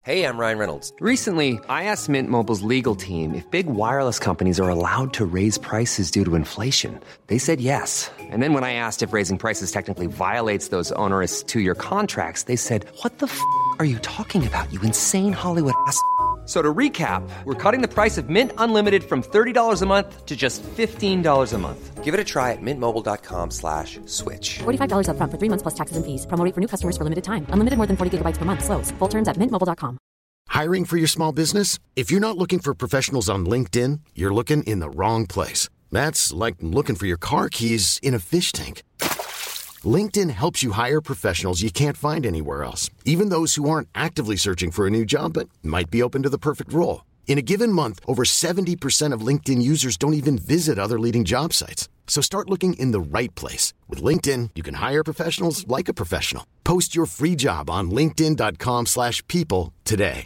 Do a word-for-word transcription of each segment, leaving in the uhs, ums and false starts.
Hey, I'm Ryan Reynolds. Recently, I asked Mint Mobile's legal team if big wireless companies are allowed to raise prices due to inflation. They said yes. And then when I asked if raising prices technically violates those onerous two-year contracts, they said, "What the f*** are you talking about, you insane Hollywood ass?" So to recap, we're cutting the price of Mint Unlimited from thirty dollars a month to just fifteen dollars a month. Give it a try at mintmobile.com slash switch. forty-five dollars up front for three months plus taxes and fees. Promo rate for new customers for limited time. Unlimited more than forty gigabytes per month. Slows full terms at mint mobile dot com. Hiring for your small business? If you're not looking for professionals on LinkedIn, you're looking in the wrong place. That's like looking for your car keys in a fish tank. LinkedIn helps you hire professionals you can't find anywhere else, even those who aren't actively searching for a new job but might be open to the perfect role. In a given month, over seventy percent of LinkedIn users don't even visit other leading job sites. So start looking in the right place. With LinkedIn, you can hire professionals like a professional. Post your free job on linkedin dot com slash people today.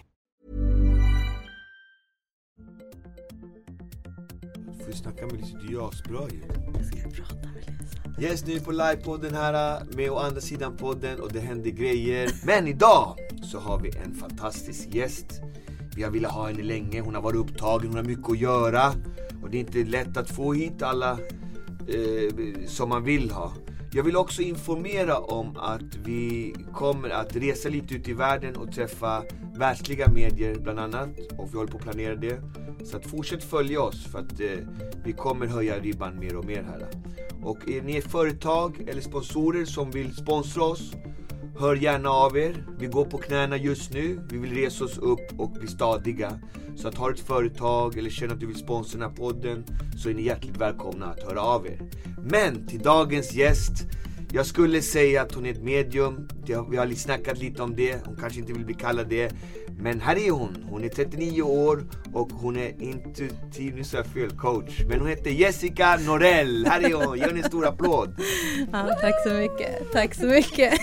Får du snacka med lite, du är asbra ju. Jag ska prata med Lisa. Yes, nu är på livepodden här med å andra sidan podden och det händer grejer. Men idag så har vi en fantastisk gäst. Vi har velat ha henne länge, hon har varit upptagen, hon har mycket att göra. Och det är inte lätt att få hit alla eh, som man vill ha. Jag vill också informera om att vi kommer att resa lite ut i världen och träffa världsliga medier bland annat. Och vi håller på att planera det. Så att fortsätt följa oss för att eh, vi kommer höja ribban mer och mer här. Och är ni företag eller sponsorer som vill sponsra oss, hör gärna av er. Vi går på knäna just nu. Vi vill resa oss upp och bli stadiga. Så att har ett företag eller känner att du vill sponsra den här podden, så är ni hjärtligt välkomna att höra av er. Men till dagens gäst, jag skulle säga att hon är ett medium. Vi har snackat lite om det. Hon kanske inte vill bli kallad det. Men här är hon. Hon är trettionio år och hon är intuitiv coach. Men hon heter Jessica Norell. Här är hon. Ge henne en stor applåd. Ja, tack så mycket. Tack så mycket.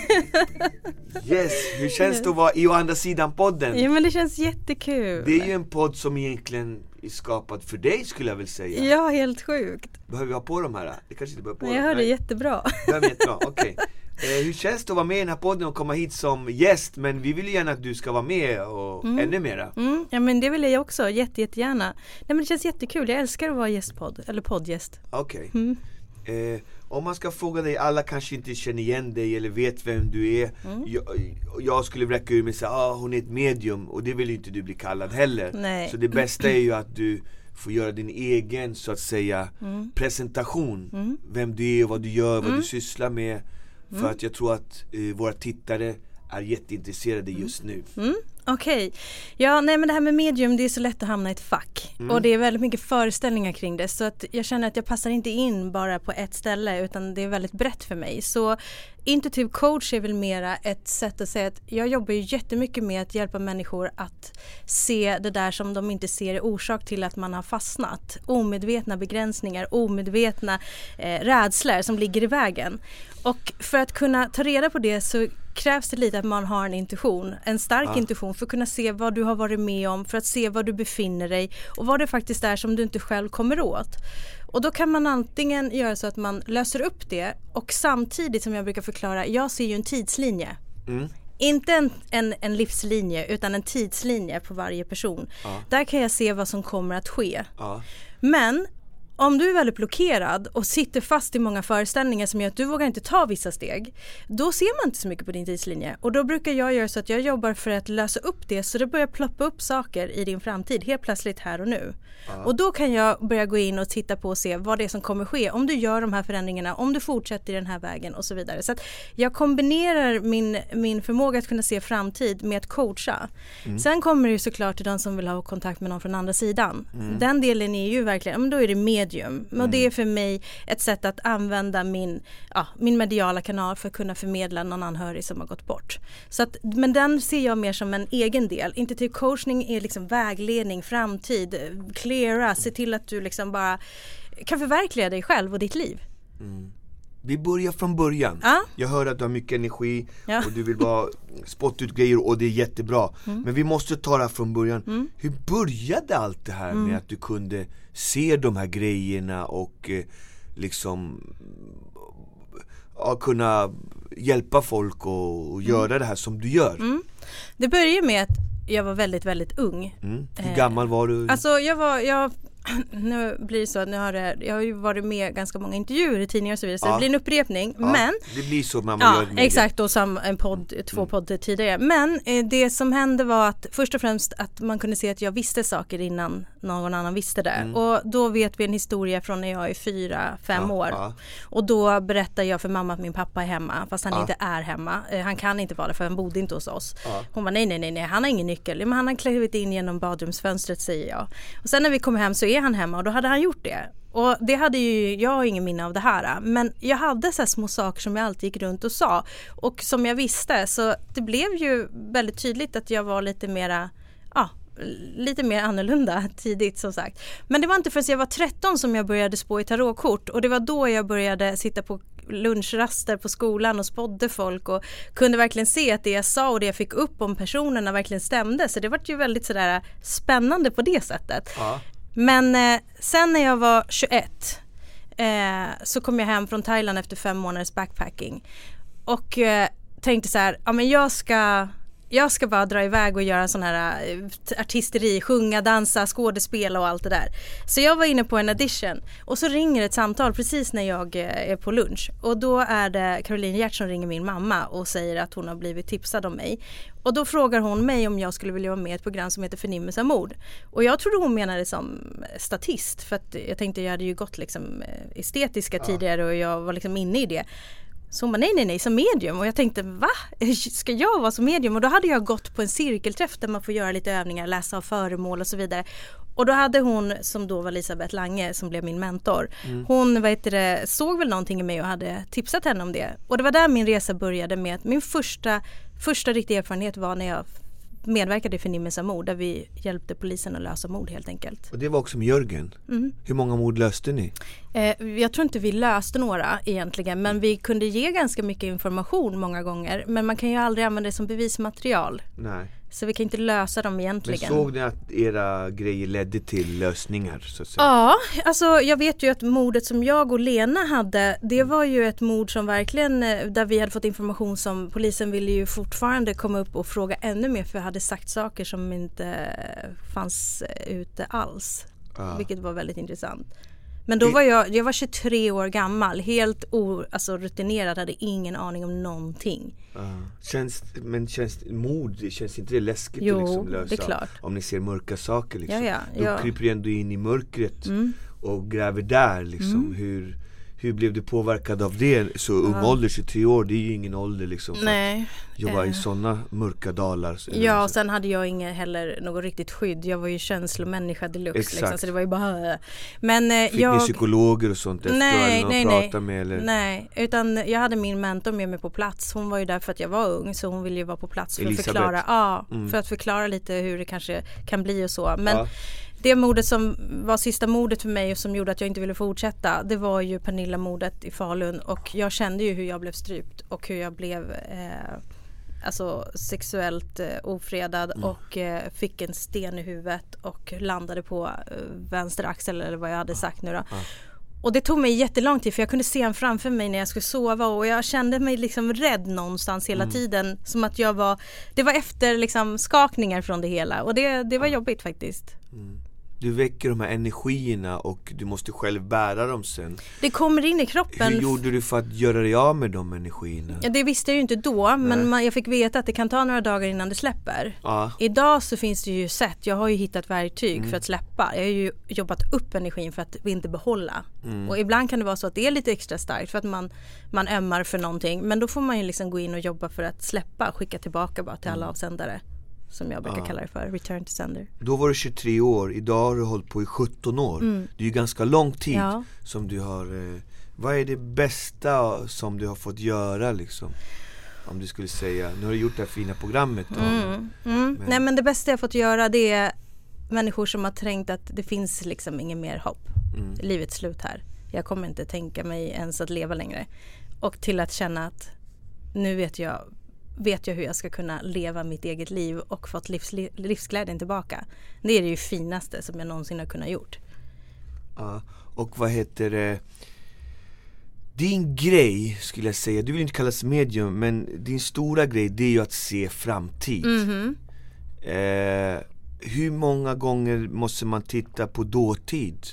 Yes, hur känns det att vara i å andra sidan podden? Ja, men det känns jättekul. Det är ju en podd som egentligen är skapad för dig, skulle jag väl säga. Ja, helt sjukt. Behöver vi ha på de här? Det kanske inte behöver på. Nej, jag hörde det jättebra. Det är jättebra, okej. Okay. Eh, hur känns det att vara med i den här podden och komma hit som gäst? Men vi vill ju gärna att du ska vara med och mm. ännu mera. Mm. Ja, men det vill jag också, jätte, jättegärna. Nej, men det känns jättekul, jag älskar att vara gästpodd, eller poddgäst. Okej. Okay. Mm. Eh, om man ska fråga dig, alla kanske inte känner igen dig eller vet vem du är. Mm. jag, jag skulle räcka ur mig och säga, ah, hon är ett medium. Och det vill ju inte du bli kallad heller. Nej. Så det bästa är ju att du får göra din egen, så att säga, mm. presentation. Mm. Vem du är och vad du gör, vad mm. du sysslar med. För mm. att jag tror att eh, våra tittare är jätteintresserade just nu. Mm. Okej. Okay. Ja, nej, men det här med medium, det är så lätt att hamna i ett fack. Mm. Och det är väldigt mycket föreställningar kring det. Så att jag känner att jag passar inte in bara på ett ställe, utan det är väldigt brett för mig. Så intuitiv coach är väl mera ett sätt att säga att jag jobbar ju jättemycket med att hjälpa människor att se det där som de inte ser är orsak till att man har fastnat. Omedvetna begränsningar, omedvetna eh, rädslor som ligger i vägen. Och för att kunna ta reda på det så krävs det lite att man har en intuition, en stark ah. intuition för att kunna se vad du har varit med om, för att se var du befinner dig och vad det faktiskt är som du inte själv kommer åt. Och då kan man antingen göra så att man löser upp det och samtidigt, som jag brukar förklara, jag ser ju en tidslinje. Mm. Inte en, en, en livslinje utan en tidslinje på varje person. Ah. Där kan jag se vad som kommer att ske. Ah. Men om du är väldigt blockerad och sitter fast i många föreställningar som gör att du vågar inte ta vissa steg, då ser man inte så mycket på din tidslinje. Och då brukar jag göra så att jag jobbar för att lösa upp det, så det börjar ploppa upp saker i din framtid helt plötsligt här och nu. Ja. Och då kan jag börja gå in och titta på och se vad det är som kommer ske om du gör de här förändringarna, om du fortsätter i den här vägen och så vidare. Så att jag kombinerar min, min förmåga att kunna se framtid med att coacha. Mm. Sen kommer det ju såklart till de som vill ha kontakt med någon från andra sidan. Mm. Den delen är ju verkligen, men då är det medium. Mm. Och det är för mig ett sätt att använda min, ja, min mediala kanal för att kunna förmedla någon anhörig som har gått bort. Så att, men den ser jag mer som en egen del. Inte till coachning är liksom vägledning, framtid, cleara, se till att du liksom bara kan förverkliga dig själv och ditt liv. Mm. Vi börjar från början. Ah? Jag hör att du har mycket energi, ja. Och du vill bara spotta ut grejer och det är jättebra. Mm. Men vi måste ta det här från början. Mm. Hur började allt det här mm. med att du kunde se de här grejerna och eh, liksom ja, kunna hjälpa folk och, och göra mm. det här som du gör? Mm. Det började med att jag var väldigt, väldigt ung. Mm. Hur gammal var du? Alltså jag var, jag, nu blir det så att nu har det, jag har ju varit med ganska många intervjuer i tidningar och så vidare, så ja. det blir en upprepning. Ja, men det blir så när man ja, gör det. Exakt, och som en podd, två mm. podd tidigare. Men eh, det som hände var att först och främst att man kunde se att jag visste saker innan någon annan visste det. Mm. Och då vet vi en historia från när jag är fyra, fem ja, år. Ja. Och då berättar jag för mamma att min pappa är hemma, fast han ja. inte är hemma. Eh, han kan inte vara det för han bodde inte hos oss. Ja. Hon var nej, nej, nej, nej, han har ingen nyckel. Men han har klivit in genom badrumsfönstret, säger jag. Och sen när vi kommer hem så är han hemma och då hade han gjort det. Och det hade ju, jag har ingen minne av det här, men jag hade så här små saker som jag alltid gick runt och sa. Och som jag visste, så det blev ju väldigt tydligt att jag var lite mera, ja, lite mer annorlunda tidigt som sagt. Men det var inte förrän jag var tretton som jag började spå i tarotkort. Och det var då jag började sitta på lunchraster på skolan och spådde folk och kunde verkligen se att det jag sa och det jag fick upp om personerna verkligen stämde. Så det var ju väldigt sådär spännande på det sättet. Ja. Men eh, sen när jag var tjugoett eh, så kom jag hem från Thailand efter fem månaders backpacking och eh, tänkte så här, ja men jag ska jag ska bara dra iväg och göra sån här eh, artisteri, sjunga, dansa, skådespela och allt det där. Så jag var inne på en audition och så ringer ett samtal precis när jag eh, är på lunch och då är det Caroline Hjert som ringer min mamma och säger att hon har blivit tipsad om mig. Och då frågar hon mig om jag skulle vilja vara med i ett program som heter Förnimmelse av mord. Och jag trodde hon menade som statist för att jag tänkte jag hade ju gått liksom estetiska ja. tidigare och jag var liksom inne i det. Så hon bara, nej, nej, nej, som medium. Och jag tänkte, va? Ska jag vara som medium? Och då hade jag gått på en cirkelträff där man får göra lite övningar, läsa av föremål och så vidare. Och då hade hon, som då var Elisabeth Lange, som blev min mentor. Mm. Hon vad heter det, såg väl någonting i mig och hade tipsat henne om det. Och det var där min resa började med att min första, första riktiga erfarenhet var när jag medverkade i Förnimmelse av mord, där vi hjälpte polisen att lösa mord helt enkelt. Och det var också med Jörgen. Mm. Hur många mord löste ni? Eh, jag tror inte vi löste några egentligen, men vi kunde ge ganska mycket information många gånger. Men man kan ju aldrig använda det som bevismaterial. Nej. Så vi kan inte lösa dem egentligen. Men såg ni att era grejer ledde till lösningar? Så att säga? Ja, alltså jag vet ju att mordet som jag och Lena hade, det mm. var ju ett mord som verkligen, där vi hade fått information som polisen ville ju fortfarande komma upp och fråga ännu mer, för jag hade sagt saker som inte fanns ute alls. Ja. Vilket var väldigt intressant. Men då var jag, jag var tjugotre år gammal, helt o, alltså rutinerad, hade ingen aning om någonting. Uh, känns, men känns mord, känns inte det läskigt jo, att liksom lösa? Det är klart. Om ni ser mörka saker liksom. Ja, ja, då ja. kryper du ändå in i mörkret mm. och gräver där liksom. Mm. Hur, hur blev du påverkad av det? Så ung uh. ålder, tjugotre år, det är ju ingen ålder liksom. Nej. Jag var i sådana mörka dalar. Ja, och sen hade jag ingen heller något riktigt skydd. Jag var ju känslomänniska deluxe liksom, så det var ju bara... Men fick jag... ni psykologer och sånt efter nej, att nej, prata nej. med? Eller? Nej, utan jag hade min mentor med mig på plats. Hon var ju där för att jag var ung, så hon ville ju vara på plats för Elisabeth. att förklara. Ja, mm. för att förklara lite hur det kanske kan bli och så. Men ja. det mordet som var sista mordet för mig och som gjorde att jag inte ville fortsätta, det var ju Pernilla-mordet i Falun. Och jag kände ju hur jag blev strypt och hur jag blev... Eh, alltså sexuellt eh, ofredad mm. och eh, fick en sten i huvudet och landade på eh, vänster axel eller vad jag hade sagt nu då. Mm. Och det tog mig jättelång tid, för jag kunde se han framför mig när jag skulle sova och jag kände mig liksom rädd någonstans hela mm. tiden, som att jag var, det var efter liksom skakningar från det hela och det, det var mm. jobbigt faktiskt. Mm. Du väcker de här energierna och du måste själv bära dem sen. Det kommer in i kroppen. Hur gjorde du för att göra dig av med de energierna? Ja, det visste jag ju inte då, men man, jag fick veta att det kan ta några dagar innan det släpper. Ja. Idag så finns det ju sätt, jag har ju hittat verktyg mm. för att släppa. Jag har ju jobbat upp energin för att inte behålla. Mm. Och ibland kan det vara så att det är lite extra starkt för att man, man ömmar för någonting. Men då får man ju liksom gå in och jobba för att släppa, skicka tillbaka bara till alla avsändare. Som jag brukar ja. kalla det för, return to sender. Då var du tjugotre år, idag har du hållit på i sjutton år. Mm. Det är ju ganska lång tid ja. som du har... Eh, vad är det bästa som du har fått göra liksom? Om du skulle säga, nu har du gjort det här fina programmet då. Mm. Mm. Men. Nej, men det bästa jag fått göra, det är människor som har tänkt att det finns liksom ingen mer hopp. Mm. Livets slut här. Jag kommer inte tänka mig ens att leva längre. Och till att känna att nu vet jag... vet jag hur jag ska kunna leva mitt eget liv och fått livs, livsglädjen tillbaka. Det är det ju finaste som jag någonsin har kunnat gjort. Ja, och vad heter det? din grej skulle jag säga, du vill inte kallas medium, men din stora grej, det är ju att se framtid. Mm-hmm. eh, Hur många gånger måste man titta på dåtid?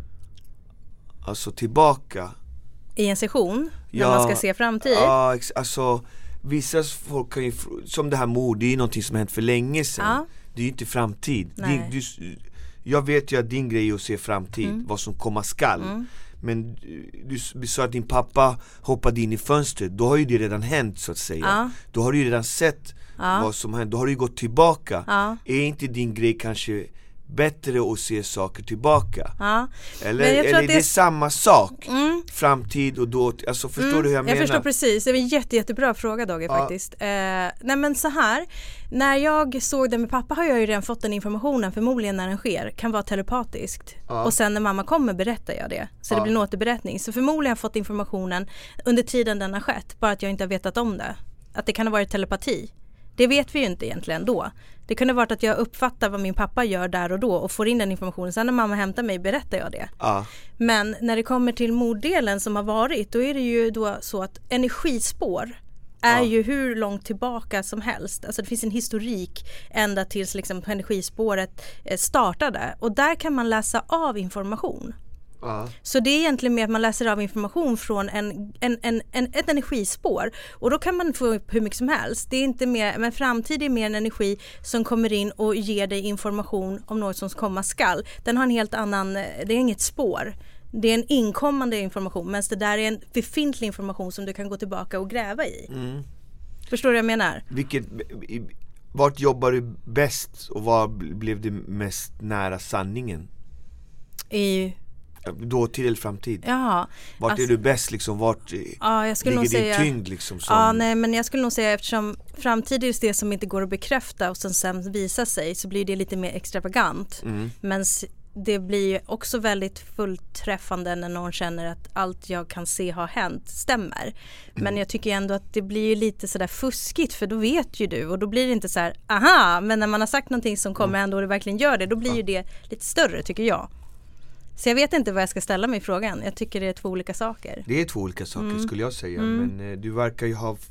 Alltså tillbaka I en session, ja, när man ska se framtid. Ja, alltså vissa folk kan ju, som det här mord, det är ju någonting som har hänt för länge sedan. Ja. Det är ju inte framtid. Nej. Din, du, jag vet ju att din grej är att se framtid, mm. vad som komma skall. Mm. Men du, du sa att din pappa hoppade in i fönstret. Då har ju det redan hänt, så att säga. Ja. Då har du ju redan sett ja. vad som hänt. Då har du ju gått tillbaka. Ja. Är inte din grej kanske bättre att se saker tillbaka? Ja. Eller, eller är det, det är samma sak? Mm. Framtid och då, alltså förstår mm. du hur jag, jag menar? Jag förstår precis, det var en jätte, jättebra fråga, Dogge, ja. faktiskt. Eh, nej men så här, när jag såg det med pappa har jag ju redan fått den informationen, förmodligen när den sker, kan vara telepatiskt. Ja. Och sen när mamma kommer berättar jag det. Så ja. det blir en återberättning. Så förmodligen har jag fått informationen under tiden den har skett, bara att jag inte har vetat om det. Att det kan ha varit telepati. Det vet vi ju inte egentligen då. Det kunde varit att jag uppfattar vad min pappa gör där och då och får in den informationen. Sen när mamma hämtar mig berättar jag det. Ja. Men när det kommer till morddelen som har varit, då är det ju då så att energispår är ja. ju hur långt tillbaka som helst. Alltså det finns en historik ända tills liksom energispåret startade. Och där kan man läsa av information. Ja. Så det är egentligen mer att man läser av information från en, en, en, en, ett energispår. Och då kan man få upp hur mycket som helst. Det är inte mer, men framtid är mer en energi som kommer in och ger dig information om något som komma skall. Den har en helt annan, det är inget spår. Det är en inkommande information, men det där är en befintlig information som du kan gå tillbaka och gräva i. Mm. Förstår du vad jag menar? Vilket, vart jobbar du bäst och var blev du mest nära sanningen? I... Dåtid eller framtid? Ja, vart alltså, är du bäst liksom? Vart ja, jag skulle ligger nog din säga, tyngd liksom? Som... Ja, nej, men jag skulle nog säga, eftersom framtid är det som inte går att bekräfta och som sen visar sig, så blir det lite mer extravagant. Mm. Men det blir också väldigt fullträffande när någon känner att allt jag kan se har hänt stämmer. Mm. Men jag tycker ändå att det blir lite sådär fuskigt, för då vet ju du, och då blir det inte så här, aha, men när man har sagt någonting som kommer mm. ändå och det verkligen gör det, då blir ja. ju det lite större, tycker jag. Så jag vet inte vad jag ska ställa mig i frågan. Jag tycker det är två olika saker. Det är två olika saker mm. skulle jag säga. Mm. Men eh, du verkar ju ha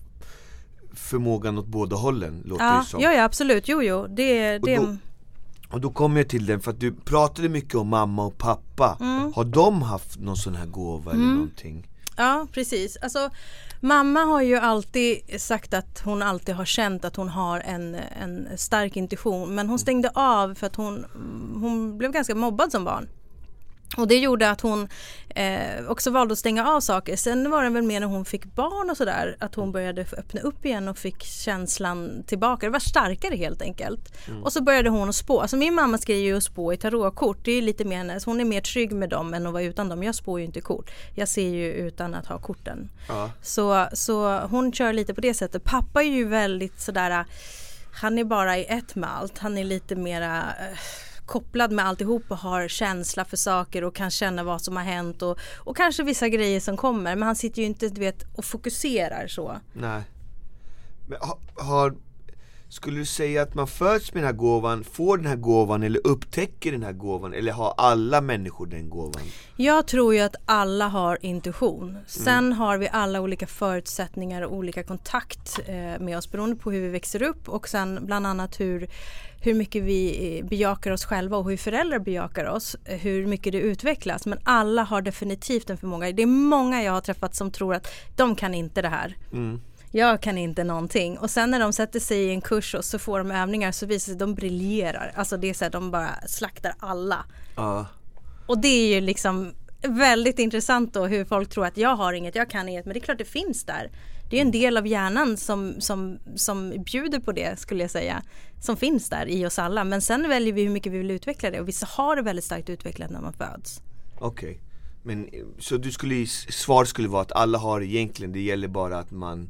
förmågan åt båda hållen, låter ja, det som. Ja, ja, absolut. Jo, jo. Det, det... Och, då, och då kommer jag till den, för att du pratade mycket om mamma och pappa. Mm. Har de haft någon sån här gåva mm. eller någonting? Ja, precis. Alltså, mamma har ju alltid sagt att hon alltid har känt att hon har en, en stark intuition. Men hon stängde av för att hon, hon blev ganska mobbad som barn. Och det gjorde att hon eh, också valde att stänga av saker. Sen var det väl mer när hon fick barn och sådär, att hon började öppna upp igen och fick känslan tillbaka. Det var starkare helt enkelt. Mm. Och så började hon att spå. Alltså min mamma skriver ju att spå i tarotkort. Det är lite mer hennes. Hon är mer trygg med dem än att vara utan dem. Jag spår ju inte kort. Jag ser ju utan att ha korten. Ja. Så, så hon kör lite på det sättet. Pappa är ju väldigt sådär, han är bara i ett med allt. Han är lite mera... Eh, kopplad med alltihop och har känsla för saker och kan känna vad som har hänt och, och kanske vissa grejer som kommer, men han sitter ju inte, du vet, och fokuserar så. Nej. Men har, har skulle du säga att man föds med den här gåvan, får den här gåvan eller upptäcker den här gåvan, eller har alla människor den gåvan? Jag tror ju att alla har intuition. Sen mm. har vi alla olika förutsättningar och olika kontakt eh, med oss beroende på hur vi växer upp, och sen bland annat hur hur mycket vi bejakar oss själva och hur föräldrar bejakar oss, hur mycket det utvecklas. Men alla har definitivt en förmåga. Det är många jag har träffat som tror att de kan inte det här. Mm. Jag kan inte någonting. Och sen när de sätter sig i en kurs och så får de övningar, så visar det sig att de briljerar. Alltså det är så här, de bara slaktar alla. Uh. Och det är ju liksom väldigt intressant då, hur folk tror att jag har inget, jag kan inget. Men det är klart det finns där. Det är en del av hjärnan som, som, som bjuder på det, skulle jag säga. Som finns där i oss alla. Men sen väljer vi hur mycket vi vill utveckla det. Och vissa har det väldigt starkt utvecklat när man föds. Okej. Okay. Men så du skulle, svar skulle vara att alla har egentligen, det gäller bara att man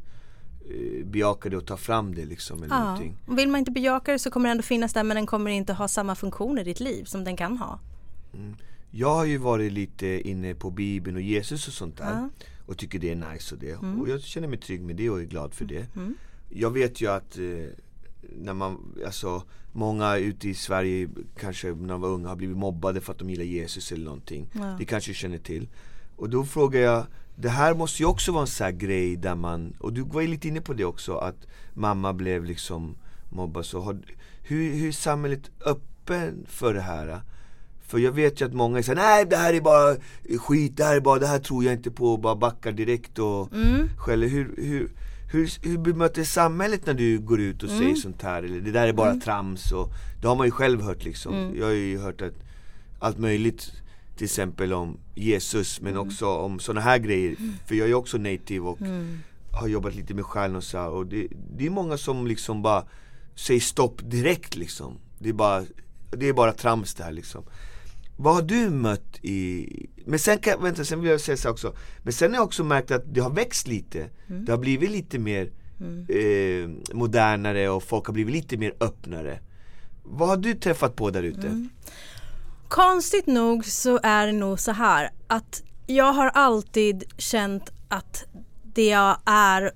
eh, bejakar det och tar fram det liksom, eller ja. någonting. Och vill man inte bejaka det så kommer det ändå finnas där, men den kommer inte ha samma funktion i ditt liv som den kan ha. Mm. Jag har ju varit lite inne på Bibeln och Jesus och sånt där. Ja. Och tycker det är nice och det. Mm. Och jag känner mig trygg med det och är glad för det. Mm. Jag vet ju att eh, när man, alltså många ute i Sverige kanske när de var unga har blivit mobbade för att de gillar Jesus eller någonting. Ja. Det kanske jag känner till. Och då frågar jag, det här måste ju också vara en sån här grej där man, och du var ju lite inne på det också, att mamma blev liksom mobbad. Så har, hur, hur är samhället öppen för det här? För jag vet ju att många säger, nej det här är bara skit, det här är bara, det här tror jag inte på, bara backar direkt och mm. skäller. Hur, hur, hur, hur bemöter samhället när du går ut och mm. säger sånt här? Eller det där är bara mm. trams, och det har man ju själv hört liksom. Mm. Jag har ju hört att allt möjligt, till exempel om Jesus, men mm. också om såna här grejer. Mm. För jag är ju också native och mm. har jobbat lite med själen och så här. Och det, det är många som liksom bara säger stopp direkt liksom. Det är bara, det är bara trams det här liksom. Vad har du mött i... Men sen kan, vänta, sen vill jag säga så också. Men sen har jag också märkt att det har växt lite. Mm. Det har blivit lite mer mm. eh, modernare, och folk har blivit lite mer öppnare. Vad har du träffat på där ute? Mm. Konstigt nog så är det nog så här att jag har alltid känt att det jag är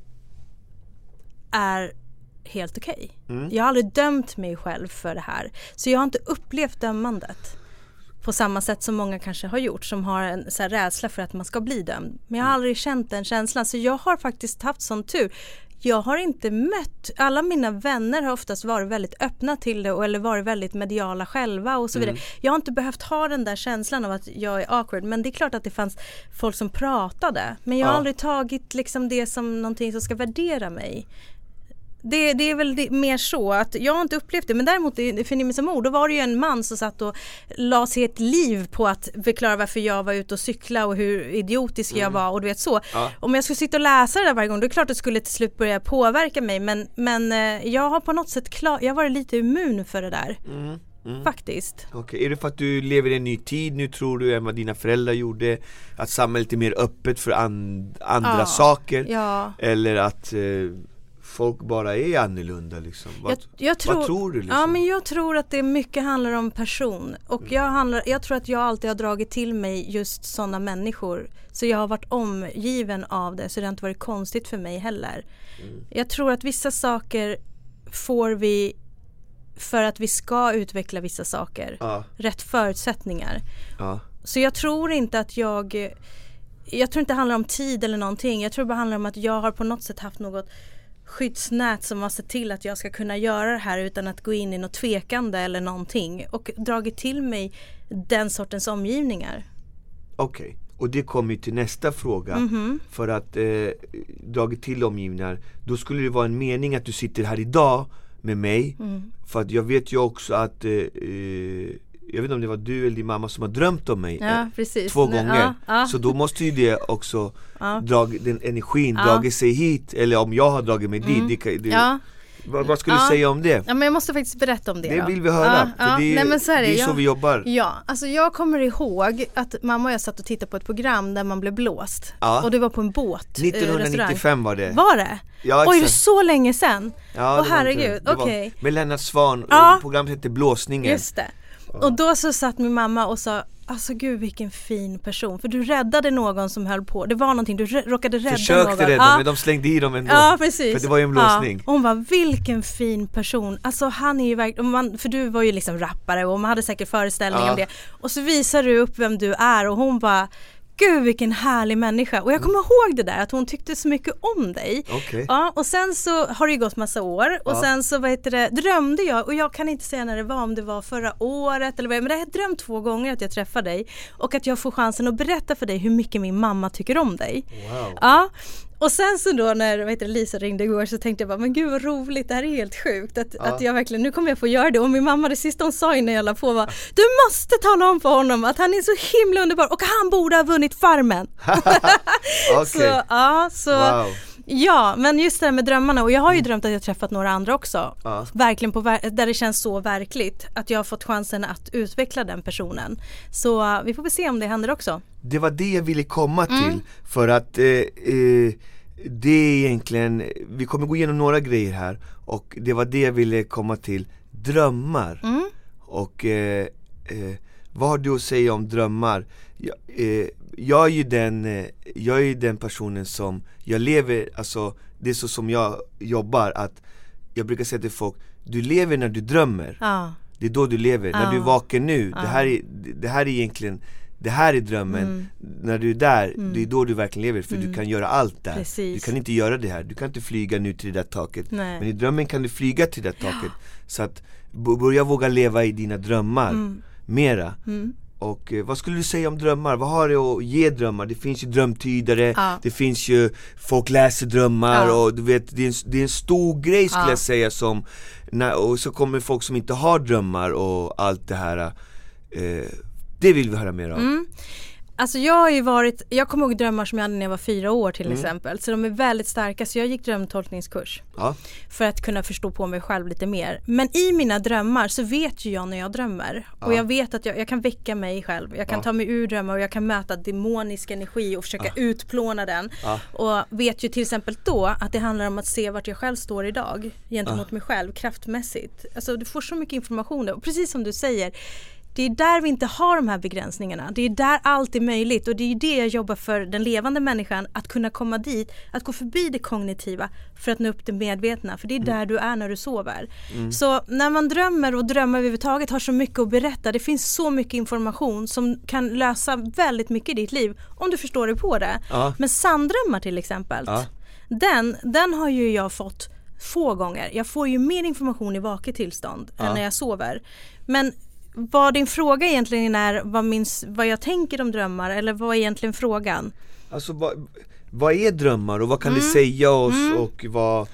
är helt okej. Okay. Mm. Jag har aldrig dömt mig själv för det här. Så jag har inte upplevt dömandet på samma sätt som många kanske har gjort, som har en så här rädsla för att man ska bli dömd. Men jag har aldrig känt den känslan, så jag har faktiskt haft sån tur. Jag har inte mött, alla mina vänner har oftast varit väldigt öppna till det, eller varit väldigt mediala själva och så vidare. Mm. Jag har inte behövt ha den där känslan av att jag är awkward, men det är klart att det fanns folk som pratade. Men jag har ja. aldrig tagit liksom det som någonting som ska värdera mig. Det, det är väl det, mer så att jag har inte upplevt det, men däremot i Feminism ord, då var det ju en man som satt och la sig ett liv på att förklara varför jag var ute och cykla och hur idiotisk mm. jag var, och du vet så. Ja. Om jag skulle sitta och läsa det där varje gång, då är det klart att det skulle till slut börja påverka mig, men, men jag har på något sätt klar, jag har varit lite immun för det där. Mm. Mm. Faktiskt. Okej, är det för att du lever i en ny tid nu, tror du, än vad dina föräldrar gjorde? Att samhället är mer öppet för and, andra ja. saker? Ja. Eller att... Eh, folk bara är annorlunda liksom. Vad, jag, jag tror, vad tror du liksom? Ja, men jag tror att det mycket handlar om person. Och mm. jag, handlar, jag tror att jag alltid har dragit till mig just sådana människor. Så jag har varit omgiven av det. Så det har inte varit konstigt för mig heller. Mm. Jag tror att vissa saker får vi för att vi ska utveckla vissa saker. Ja. Rätt förutsättningar. Ja. Så jag tror inte att jag... Jag tror inte det handlar om tid eller någonting. Jag tror det bara handlar om att jag har på något sätt haft något skyddsnät som har sett till att jag ska kunna göra det här utan att gå in i något tvekande eller någonting, och dragit till mig den sortens omgivningar. Okej, okay. Och det kommer ju till nästa fråga. Mm-hmm. För att eh, dragit till omgivningar, då skulle det vara en mening att du sitter här idag med mig. Mm. För att jag vet ju också att eh, jag vet inte om det var du eller din mamma som har drömt om mig ja, eh, två Nej, gånger. Ja, ja. Så då måste ju det också ja. drag, den energin ja. dragit sig hit, eller om jag har dragit mig mm. dit. Det, det, ja. vad, vad skulle ja. du säga om det? Ja, men jag måste faktiskt berätta om det. Det då. vill vi höra. Ja, för ja. det, Nej, men så är det, det är så jag, vi jobbar. Ja, alltså jag kommer ihåg att mamma och jag satt och tittade på ett program där man blev blåst. Ja. Och det var på en båt. nittonhundranittiofem var det. Var det? Ja, oj, det är så länge sedan. Ja, Åh herregud, okej. Okay. Med Lennart Svan, ja. programmet hette Blåsningen. Just det. Och då så satt min mamma och sa, alltså gud vilken fin person, för du räddade någon som höll på, det var någonting, du råkade rädda Försökte någon. Försökte rädda, ja. men de slängde i dem ändå. Ja, precis. För det var ju en blåsning. Ja. Hon var vilken fin person, alltså han är ju verkligen, för du var ju liksom rappare och man hade säkert föreställningar ja. om det. Och så visar du upp vem du är, och hon bara, gud vilken härlig människa. Och jag kommer ihåg det där, att hon tyckte så mycket om dig. Okay. Ja, och sen så har det ju gått massa år. Och ja. sen så vad heter det, drömde jag, och jag kan inte säga när det var, om det var förra året eller vad, men det har jag drömt två gånger att jag träffar dig. Och att jag får chansen att berätta för dig hur mycket min mamma tycker om dig. Wow. Ja. Och sen så då när vad heter det, Lisa ringde igår, så tänkte jag bara, men gud vad roligt, det här är helt sjukt att, ja. att jag verkligen, nu kommer jag få göra det. Och min mamma, det sista hon sa innan jag la på var, du måste tala om för honom att han är så himla underbar och han borde ha vunnit Farmen. Okay. Så, ja, så wow. Ja, men just det här med drömmarna, och jag har ju drömt att jag träffat några andra också. Ja. Verkligen på, där det känns så verkligt att jag har fått chansen att utveckla den personen. Så uh, vi får väl se om det händer också. Det var det jag ville komma till mm. för att eh, eh, det är egentligen, vi kommer gå igenom några grejer här, och det var det jag ville komma till, drömmar. Mm. Och eh, eh, vad har du att säga om drömmar? Jag, eh, jag är ju den eh, jag är ju den personen som jag lever, alltså det är så som jag jobbar, att jag brukar säga till folk, du lever när du drömmer. Ja. Det är då du lever, ja. när du är vaken nu. Ja. Det här är det här är egentligen det här är drömmen. Mm. När du är där, mm. det är då du verkligen lever. För mm. du kan göra allt där. Precis. Du kan inte göra det här. Du kan inte flyga nu till det där taket. Nej. Men i drömmen kan du flyga till det där taket. Ja. Så att börja våga leva i dina drömmar mm. mera. Mm. Och eh, vad skulle du säga om drömmar? Vad har det att ge drömmar? Det finns ju drömtydare, ja. Det finns ju, folk läser drömmar, ja. Och du vet, det är, en, det är en stor grej skulle ja. jag säga som, när, och så kommer folk som inte har drömmar och allt det här. Eh, det vill vi höra mer om. Mm. Alltså jag har ju varit, jag kommer ihåg drömmar som jag hade när jag var fyra år till mm. exempel. Så de är väldigt starka, så jag gick drömtolkningskurs. Ja. För att kunna förstå på mig själv lite mer. Men i mina drömmar så vet ju jag när jag drömmer. Ja. Och jag vet att jag, jag kan väcka mig själv. Jag kan ja. ta mig ur drömmar och jag kan möta demonisk energi och försöka ja. utplåna den. Ja. Och vet ju till exempel då att det handlar om att se vart jag själv står idag gentemot ja. mig själv, kraftmässigt. Alltså du får så mycket information. Och precis som du säger, det är där vi inte har de här begränsningarna. Det är där allt är möjligt. Och det är det jag jobbar för den levande människan. Att kunna komma dit. Att gå förbi det kognitiva. För att nå upp det medvetna. För det är mm. där du är när du sover. Mm. Så när man drömmer och drömmer överhuvudtaget har så mycket att berätta. Det finns så mycket information som kan lösa väldigt mycket i ditt liv. Om du förstår dig på det. Ja. Men sanddrömmar till exempel. Ja. Den, den har ju jag fått få gånger. Jag får ju mer information i vaket tillstånd ja. än när jag sover. Men vad din fråga egentligen är, vad, minns, vad jag tänker om drömmar, eller vad är egentligen frågan? Alltså vad, vad är drömmar och vad kan mm. det säga oss mm. och vad,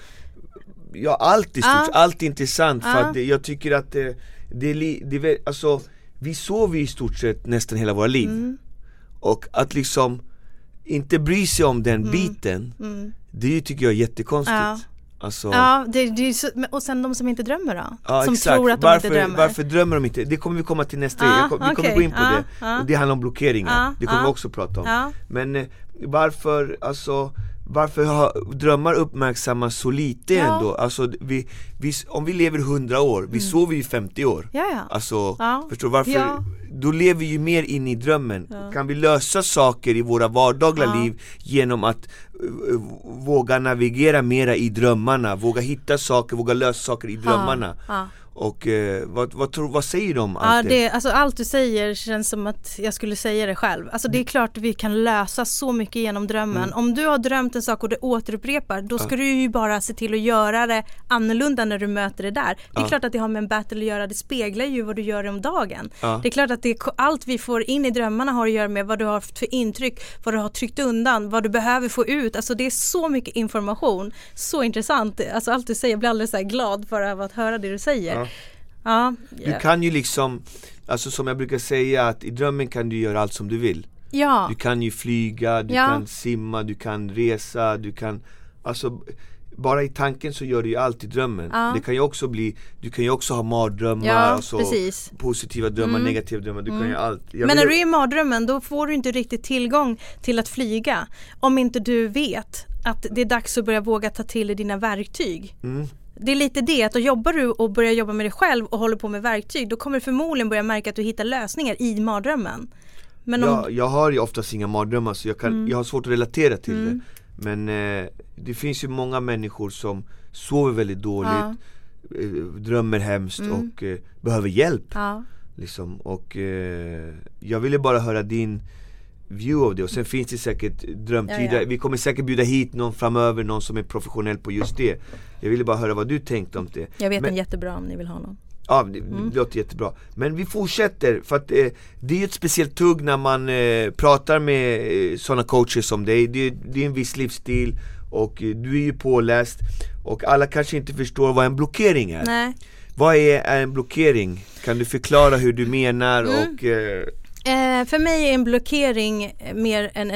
ja allt i stort, ah. allt är intressant ah. för att det, jag tycker att det, det, det, det alltså vi sover i stort sett nästan hela våra liv mm. och att liksom inte bry sig om den mm. biten mm. det tycker jag är jättekonstigt. Ah. Alltså, ja, det, det är så, och sen de som inte drömmer då? Ja, som exakt. tror att de varför, inte drömmer. Varför drömmer de inte? Det kommer vi komma till nästa ah, jag, Vi okay. kommer gå in på ah, det ah. Det handlar om blockeringar ah, Det kommer ah, vi också prata om ah. Men eh, varför, alltså varför har drömmar uppmärksammas så lite ja. ändå? Alltså, vi, vi, om vi lever hundra år, vi mm. sover ju femtio år. Ja, ja. Alltså, ja. förstår du varför? Ja. Då lever vi ju mer in i drömmen. Ja. Kan vi lösa saker i våra vardagliga ja. liv genom att uh, våga navigera mera i drömmarna, våga hitta saker, våga lösa saker i drömmarna. Ja. Ja. Och eh, vad, vad, tror, vad säger de om allt ja, det? Alltså, allt du säger känns som att jag skulle säga det själv. Alltså, det är klart att vi kan lösa så mycket genom drömmen. Mm. Om du har drömt en sak och det återupprepar, då ska ja. du ju bara se till att göra det annorlunda när du möter det där. Det är ja. klart att det har med en battle att göra. Det speglar ju vad du gör om dagen. Ja. Det är klart att det, allt vi får in i drömmarna har att göra med vad du har haft för intryck, vad du har tryckt undan, vad du behöver få ut. Alltså det är så mycket information. Så intressant. Alltså allt du säger, jag blir alldeles så här glad för att höra det du säger. Ja. Ja, yeah. Du kan ju liksom, alltså som jag brukar säga, att i drömmen kan du göra allt som du vill. Ja. Du kan ju flyga, du ja. kan simma, du kan resa, du kan, alltså bara i tanken så gör du ju allt i drömmen. Ja. Det kan ju också bli, du kan ju också ha mardrömmar, ja, alltså precis. positiva drömmar, mm. negativa drömmar, du mm. kan ju allt. Jag Men när vill... du är i mardrömmen, då får du inte riktigt tillgång till att flyga om inte du vet att det är dags att börja våga ta till dina verktyg. Mm. Det är lite det, att då jobbar du och börjar jobba med dig själv och håller på med verktyg, då kommer du förmodligen börja märka att du hittar lösningar i mardrömmen. Men om... jag, jag har ju oftast inga mardrömmar, så jag, kan, mm. jag har svårt att relatera till mm. det. Men eh, det finns ju många människor som sover väldigt dåligt, ja. eh, drömmer hemskt mm. och eh, behöver hjälp. Ja. Liksom. Och eh, jag ville bara höra din view av det. Och sen finns det säkert drömtider. Ja, ja. Vi kommer säkert bjuda hit någon framöver, någon som är professionell på just det. Jag ville bara höra vad du tänkte om det. Jag vet Men, en jättebra om ni vill ha någon. Ja, det, mm. det låter jättebra. Men vi fortsätter, för att eh, det är ju ett speciellt tugg när man eh, pratar med eh, sådana coacher som dig. Det, det är en viss livsstil och eh, du är ju påläst. Och alla kanske inte förstår vad en blockering är. Nej. Vad är, är en blockering? Kan du förklara hur du menar? Mm. och... Eh, Eh, för mig är en blockering mer en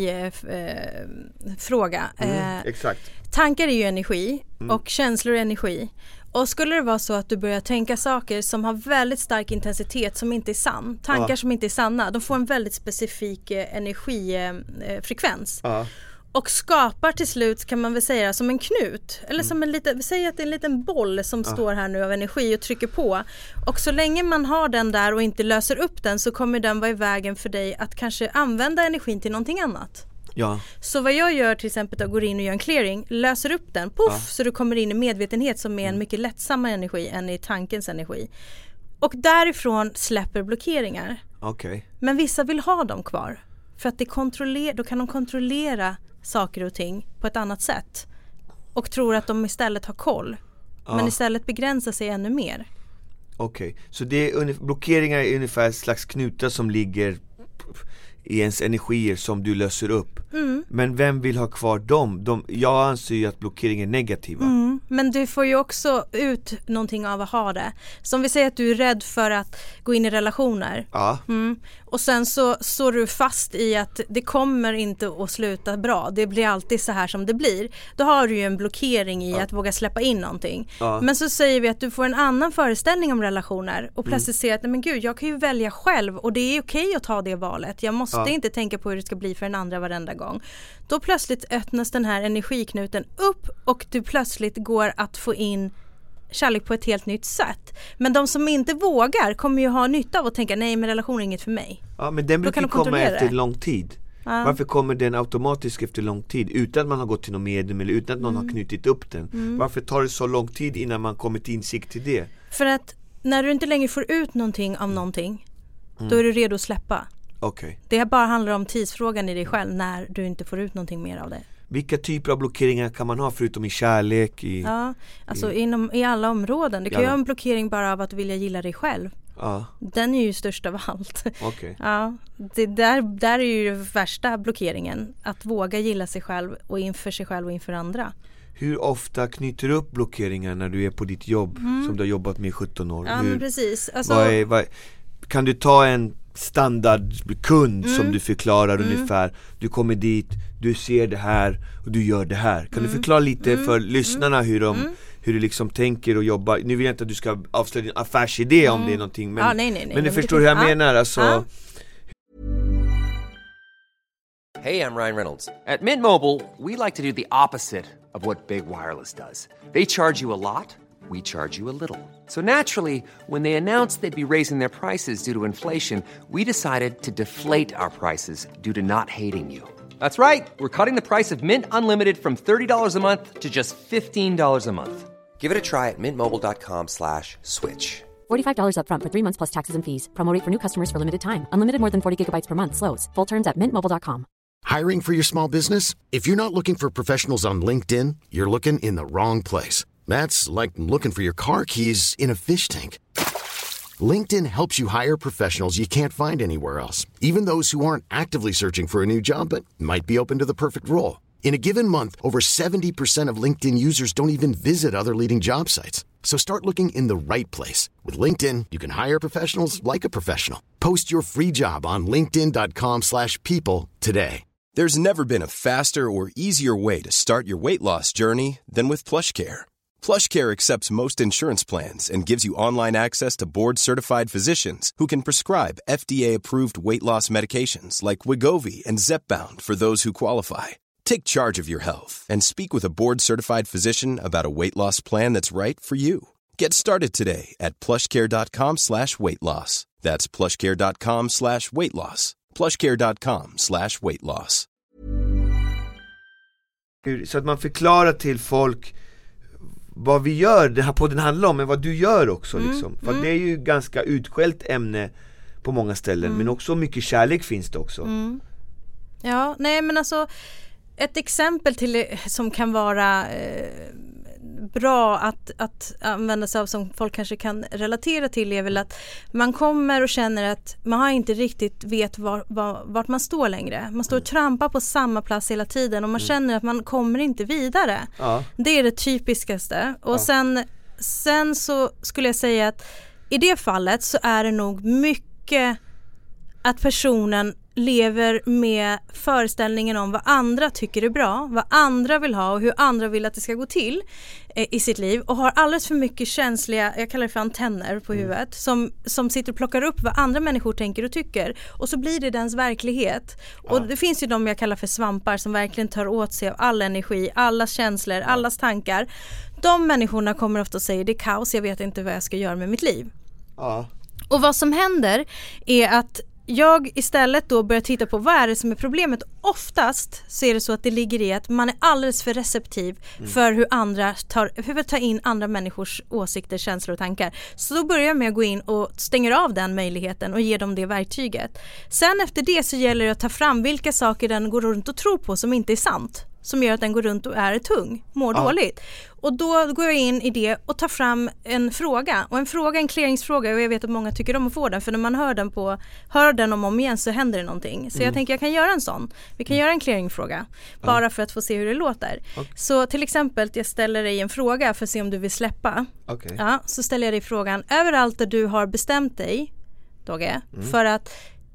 energifråga. Eh, mm, eh, exakt. Tankar är ju energi mm. och känslor är energi. Och skulle det vara så att du börjar tänka saker som har väldigt stark intensitet som inte är sann, tankar ja. som inte är sanna, de får en väldigt specifik eh, energifrekvens. Eh, ja. Och skapar till slut, kan man väl säga, som en knut. Eller mm. som en liten, säg att det är en liten boll som ja. står här nu av energi och trycker på. Och så länge man har den där och inte löser upp den, så kommer den vara i vägen för dig att kanske använda energin till någonting annat. Ja. Så vad jag gör till exempel är att går in och gör en clearing, löser upp den, puff, ja. så du kommer in i medvetenhet som är en mycket lättsammare energi än i tankens energi. Och därifrån släpper blockeringar. Okej. Okay. Men vissa vill ha dem kvar. För att det kontroller- då kan de kontrollera saker och ting på ett annat sätt. Och tror att de istället har koll. Ja. Men istället begränsar sig ännu mer. Okej, okay. Så det är un- blockeringar är ungefär ett slags knutar som ligger i ens energier som du löser upp. Mm. Men vem vill ha kvar dem? De, jag anser ju att blockering är negativa. Mm. Men du får ju också ut någonting av att ha det. Som vi säger att du är rädd för att gå in i relationer. Ja. Mm. Och sen så står du fast i att det kommer inte att sluta bra. Det blir alltid så här som det blir. Då har du ju en blockering i ja. att våga släppa in någonting. Ja. Men så säger vi att du får en annan föreställning om relationer. Och plötsligt mm. säger att nej men gud, jag kan ju välja själv. Och det är okej att ta det valet. Jag måste ja. inte tänka på hur det ska bli för en andra varenda gång. Då plötsligt öppnas den här energiknuten upp. Och du plötsligt går att få in kärlek på ett helt nytt sätt. Men de som inte vågar kommer ju ha nytta av att tänka nej, men relation är inget för mig. Ja, men den brukar komma efter det. lång tid. Ja. Varför kommer den automatiskt efter lång tid? Utan att man har gått till någon medium eller utan att någon mm. har knutit upp den. Mm. Varför tar det så lång tid innan man kommer till insikt till det? För att när du inte längre får ut någonting av någonting, mm. då är du redo att släppa. Okay. Det bara handlar om tidsfrågan i dig själv när du inte får ut någonting mer av det. Vilka typer av blockeringar kan man ha förutom i kärlek? I, ja, alltså i, inom, i alla områden. Det kan ju ha en blockering bara av att vilja gilla dig själv. Ja. Den är ju störst av allt. Okay. Ja, det där, där är ju värsta blockeringen. Att våga gilla sig själv och inför sig själv och inför andra. Hur ofta knyter du upp blockeringar när du är på ditt jobb mm. som du har jobbat med i sjutton år? Ja, Hur, men precis. Alltså, vad är, vad, kan du ta en standardkund mm. som du förklarar mm. ungefär? Du kommer dit, du ser det här och du gör det här. Kan mm. du förklara lite mm. för lyssnarna hur de mm. hur du liksom tänker och jobbar? Nu vill jag inte att du ska avslöja din affärsidé mm. om det är någonting, men, ja, nej, nej, nej. men du förstår hur jag ah. menar alltså. Ah. Hey, I'm Ryan Reynolds. At Mint Mobile, we like to do the opposite of what Big Wireless does. They charge you a lot, we charge you a little. So naturally, when they announced they'd be raising their prices due to inflation, we decided to deflate our prices due to not hating you. That's right. We're cutting the price of Mint Unlimited from thirty dollars a month to just fifteen dollars a month. Give it a try at mintmobile.com slash switch. forty-five dollars up front for three months plus taxes and fees. Promo rate for new customers for limited time. Unlimited more than forty gigabytes per month. Slows full terms at mint mobile dot com. Hiring for your small business? If you're not looking for professionals on LinkedIn, you're looking in the wrong place. That's like looking for your car keys in a fish tank. LinkedIn helps you hire professionals you can't find anywhere else, even those who aren't actively searching for a new job but might be open to the perfect role. In a given month, over seventy percent of LinkedIn users don't even visit other leading job sites. So start looking in the right place. With LinkedIn, you can hire professionals like a professional. Post your free job on linkedin dot com slash people today. There's never been a faster or easier way to start your weight loss journey than with PlushCare. PlushCare accepts most insurance plans and gives you online access to board-certified physicians who can prescribe F D A-approved weight loss medications like Wegovy and Zepbound for those who qualify. Take charge of your health and speak with a board-certified physician about a weight loss plan that's right for you. Get started today at plushcare.com slash weight loss. That's plushcare.com slash weight loss. plushcare.com slash weight loss. Så att man förklarar till folk vad vi gör, den här podden handlar om, men vad du gör också mm, liksom. För mm. det är ju ganska utskällt ämne på många ställen, mm. men också mycket kärlek finns det också. Mm. Ja, nej men alltså ett exempel till som kan vara eh, bra att, att använda sig av, som folk kanske kan relatera till, är väl att man kommer och känner att man har inte riktigt vet var, var, vart man står längre. Man står och trampar på samma plats hela tiden och man mm. känner att man kommer inte vidare. Ja. Det är det typiskaste. Och ja. sen, sen så skulle jag säga att i det fallet så är det nog mycket att personen lever med föreställningen om vad andra tycker är bra, vad andra vill ha och hur andra vill att det ska gå till eh, i sitt liv, och har alldeles för mycket känsliga, jag kallar det för antenner på huvudet, mm. som, som sitter och plockar upp vad andra människor tänker och tycker, och så blir det dens verklighet. Ja. Och det finns ju de jag kallar för svampar som verkligen tar åt sig av all energi, allas känslor, ja. allas tankar. De människorna kommer ofta att säga det är kaos, jag vet inte vad jag ska göra med mitt liv. Ja. Och vad som händer är att jag istället då börjar titta på vad är det som är problemet. Oftast så är det så att det ligger i att man är alldeles för receptiv mm. för hur andra tar, för att ta in andra människors åsikter, känslor och tankar. Så då börjar jag med att gå in och stänger av den möjligheten och ger dem det verktyget. Sen efter det så gäller det att ta fram vilka saker den går runt och tror på som inte är sant. Som gör att den går runt och är tung, mår ja. dåligt. Och då går jag in i det och tar fram en fråga. Och en fråga, en clearingsfråga. Och jag vet att många tycker om att få den. För när man hör den, på, hör den om och om igen så händer det någonting. Så mm. jag tänker jag kan göra en sån. Vi kan mm. göra en clearingfråga. Bara ja. för att få se hur det låter. Okay. Så till exempel, jag ställer dig en fråga för att se om du vill släppa. Okay. Ja, så ställer jag dig frågan. Överallt där du har bestämt dig, Dogge, mm. för att...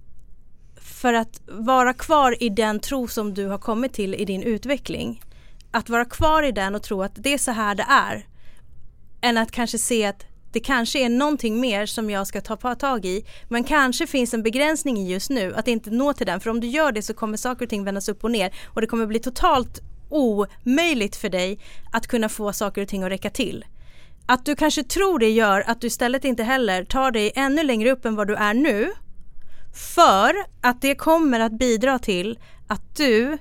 För att vara kvar i den tro som du har kommit till i din utveckling. Att vara kvar i den och tro att det är så här det är. Än att kanske se att det kanske är någonting mer som jag ska ta tag i. Men kanske finns en begränsning i just nu. Att inte nå till den. För om du gör det så kommer saker och ting vändas upp och ner. Och det kommer bli totalt omöjligt för dig att kunna få saker och ting att räcka till. Att du kanske tror det gör att du istället inte heller tar dig ännu längre upp än vad du är nu. För att det kommer att bidra till att du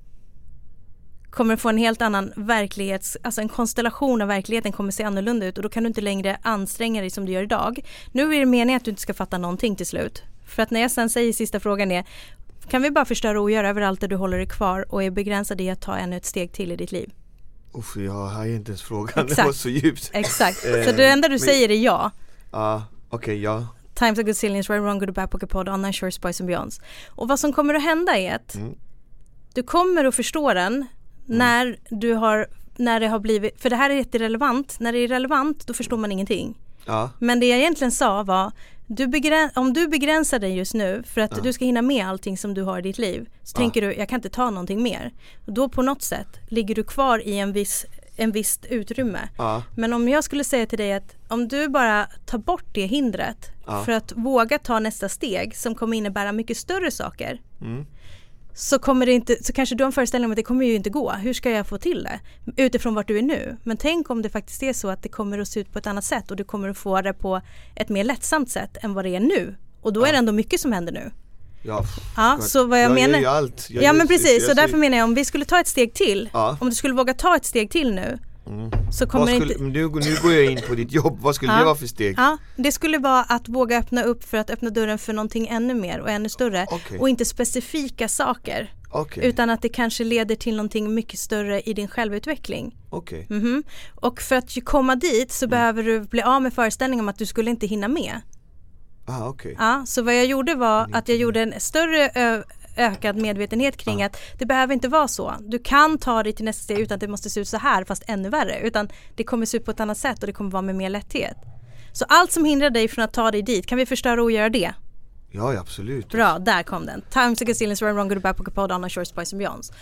kommer få en helt annan verklighets, alltså en konstellation av verkligheten kommer se annorlunda ut och då kan du inte längre anstränga dig som du gör idag. Nu är det meningen att du inte ska fatta någonting till slut. För att när jag sen säger sista frågan är, kan vi bara förstöra och göra överallt där du håller dig kvar och är begränsad i att ta ännu ett steg till i ditt liv? Uff, jag har inte ens frågan, det var så djupt. Exakt, så det enda du säger är ja. Ja, uh, okej, okay, ja. Times are good silliness, right, wrong, good, bad, poker pod, online shores, boys and beyonds. Och vad som kommer att hända är att mm. du kommer att förstå den mm. när du har, när det har blivit, för det här är jätterelevant. När det är relevant, då förstår man ingenting. Ja. Men det jag egentligen sa var, du begräns, om du begränsar dig just nu för att ja. du ska hinna med allting som du har i ditt liv, så ja. tänker du, jag kan inte ta någonting mer. Och då på något sätt ligger du kvar i en viss en visst utrymme. Ja. Men om jag skulle säga till dig att om du bara tar bort det hindret ja. för att våga ta nästa steg som kommer innebära mycket större saker mm. så kommer det inte, så kanske du har en föreställning om att det kommer ju inte gå. Hur ska jag få till det? Utifrån vart du är nu. Men tänk om det faktiskt är så att det kommer att se ut på ett annat sätt och du kommer att få det på ett mer lättsamt sätt än vad det är nu. Och då ja. är det ändå mycket som händer nu. Ja, ja så vad jag, jag menar gör ju allt. Jag ja men gör, precis, jag, så jag, därför menar jag om vi skulle ta ett steg till ja. om du skulle våga ta ett steg till nu mm. så kommer skulle, inte... nu, nu går jag in på ditt jobb, vad skulle ja. det vara för steg? Ja, det skulle vara att våga öppna upp för att öppna dörren för någonting ännu mer och ännu större okay. och inte specifika saker okay. utan att det kanske leder till någonting mycket större i din självutveckling. Okay. Mm-hmm. Och för att komma dit så mm. behöver du bli av med föreställningen om att du skulle inte hinna med. Ah, okay. Ja, så vad jag gjorde var att jag gjorde en större ö- ökad medvetenhet kring ah. att det behöver inte vara så. Du kan ta dig till nästa steg utan att det måste se ut så här fast ännu värre. Utan det kommer se ut på ett annat sätt och det kommer vara med mer lätthet. Så allt som hindrar dig från att ta dig dit, kan vi förstöra och göra det? Ja, absolut. Bra, där kom den. Times are silliness, right, wrong, good, bad, poker pod, online shores, boys and beyonds.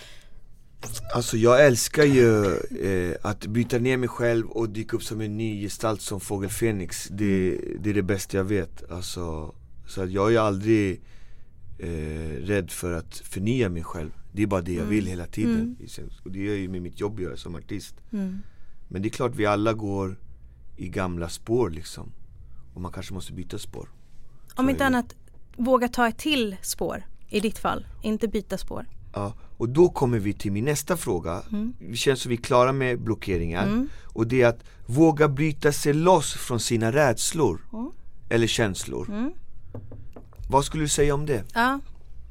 Alltså jag älskar ju eh, att bryta ner mig själv och dyka upp som en ny gestalt som Fågel Fenix. Det, det är det bästa jag vet. Alltså, så att jag är aldrig eh, rädd för att förnya mig själv. Det är bara det jag vill hela tiden. Mm. Och det gör ju med mitt jobb jag som artist. Mm. Men det är klart vi alla går i gamla spår liksom. Och man kanske måste byta spår. Om inte annat, våga ta ett till spår i ditt fall. Inte byta spår. Ja, och då kommer vi till min nästa fråga. Mm. Det känns som vi är klara med blockeringar. Mm. Och det är att våga bryta sig loss från sina rädslor. Mm. Eller känslor. Mm. Vad skulle du säga om det? Ja.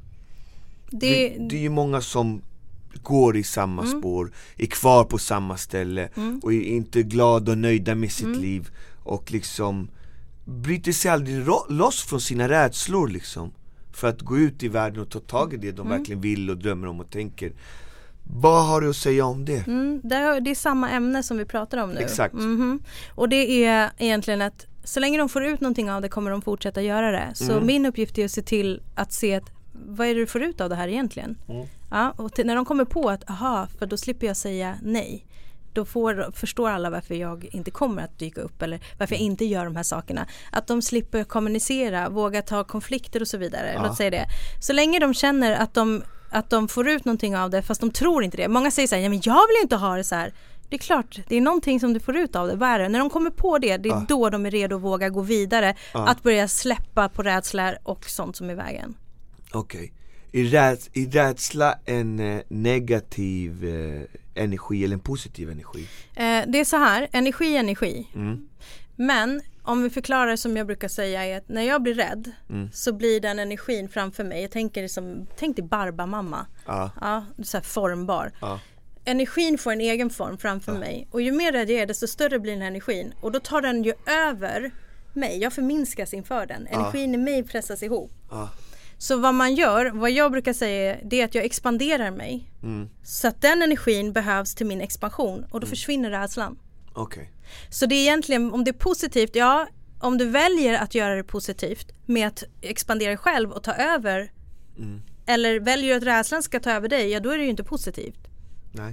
Det... Det, det är ju många som går i samma mm. spår, är kvar på samma ställe mm. och är inte glada och nöjda med sitt mm. liv. Och liksom bryter sig aldrig ro- loss från sina rädslor liksom. För att gå ut i världen och ta tag i det de mm. verkligen vill och drömmer om och tänker. Vad har du att säga om det? Mm, det, är, det är samma ämne som vi pratar om nu. Exakt. Mm-hmm. Och det är egentligen att så länge de får ut någonting av det kommer de fortsätta göra det. Så mm. min uppgift är att se till att se att vad är det du får ut av det här egentligen? Mm. Ja, och till, när de kommer på att aha, för då slipper jag säga nej. Då får, förstår alla varför jag inte kommer att dyka upp eller varför jag inte gör de här sakerna. Att de slipper kommunicera, våga ta konflikter och så vidare. Ja. Låt säga det. Så länge de känner att de, att de får ut någonting av det fast de tror inte det. Många säger så här, ja, men jag vill inte ha det så här. Det är klart, det är någonting som du får ut av det. Vad är det? När de kommer på det, det är Ja. då de är redo att våga gå vidare. Ja. Att börja släppa på rädslor och sånt som är i vägen. Okej. Okay. Är, räds- är rädsla en eh, negativ eh, energi eller en positiv energi? Eh, det är så här, energi är energi. Mm. Men om vi förklarar som jag brukar säga är att när jag blir rädd Mm. så blir den energin framför mig. Jag tänker det som, tänk dig Barbamamma. Ja. Ja, så här formbar. Ja. Energin får en egen form framför Ja. mig. Och ju mer rädd jag är desto större blir den här energin. Och då tar den ju över mig. Jag förminskas inför den. Energin i mig pressas ihop. Ja. Så vad man gör, vad jag brukar säga det är att jag expanderar mig. Mm. Så att den energin behövs till min expansion. Och då försvinner rädslan. Okej. Okay. Så det är egentligen, om det är positivt, ja, om du väljer att göra det positivt med att expandera själv och ta över, Mm. eller väljer att rädslan ska ta över dig, ja då är det ju inte positivt. Nej.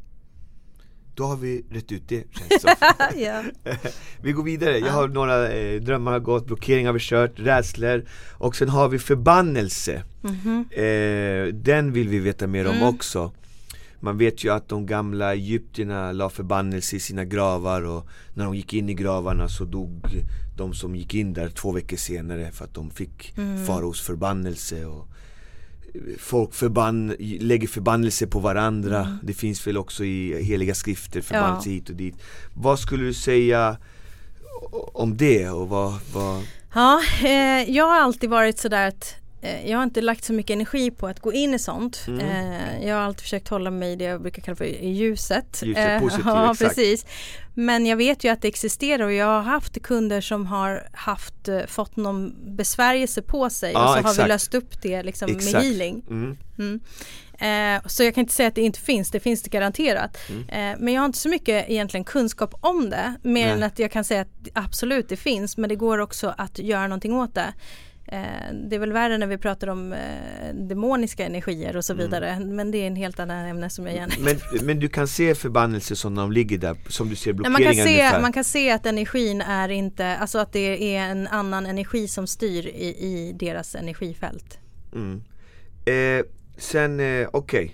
Då har vi rätt ut det, känns som. Ja. Vi går vidare. Jag har några eh, drömmar har gått, blockeringar har vi kört, rädslor. Och sen har vi förbannelse. Mm-hmm. Eh, den vill vi veta mer om Mm. också. Man vet ju att de gamla egyptierna la förbannelse i sina gravar, och när de gick in i gravarna så dog de som gick in där två veckor senare för att de fick Mm. faraos förbannelse. Och folk förbann, lägger förbannelse på varandra. Mm. Det finns väl också i heliga skrifter förbannelse Ja. hit och dit. Vad skulle du säga om det? Och vad, vad... Ja, eh, jag har alltid varit sådär att eh, jag har inte lagt så mycket energi på att gå in i sånt. Mm. Eh, jag har alltid försökt hålla mig det jag brukar kalla för i ljuset. Ljuset, Eh, positivt, ja, exakt. precis. Men jag vet ju att det existerar, och jag har haft kunder som har haft, eh, fått någon besvärjelse på sig, Ja, och så har exakt. vi löst upp det liksom med Exakt. healing. Mm. Mm. Eh, så jag kan inte säga att det inte finns, det finns det garanterat. Mm. Eh, men jag har inte så mycket egentligen kunskap om det, mer Nej. än att jag kan säga att absolut det finns, men det går också att göra någonting åt det. Eh, det är väl värre när vi pratar om eh, demoniska energier och så vidare, men det är en helt annan ämne som jag gärna... Men, men du kan se förbannelser som de ligger där, som du ser Nej, man, blockeringar kan se, ungefär. man kan se att energin är inte, alltså att det är en annan energi som styr i, i deras energifält. Mm. Eh, sen, eh, okej.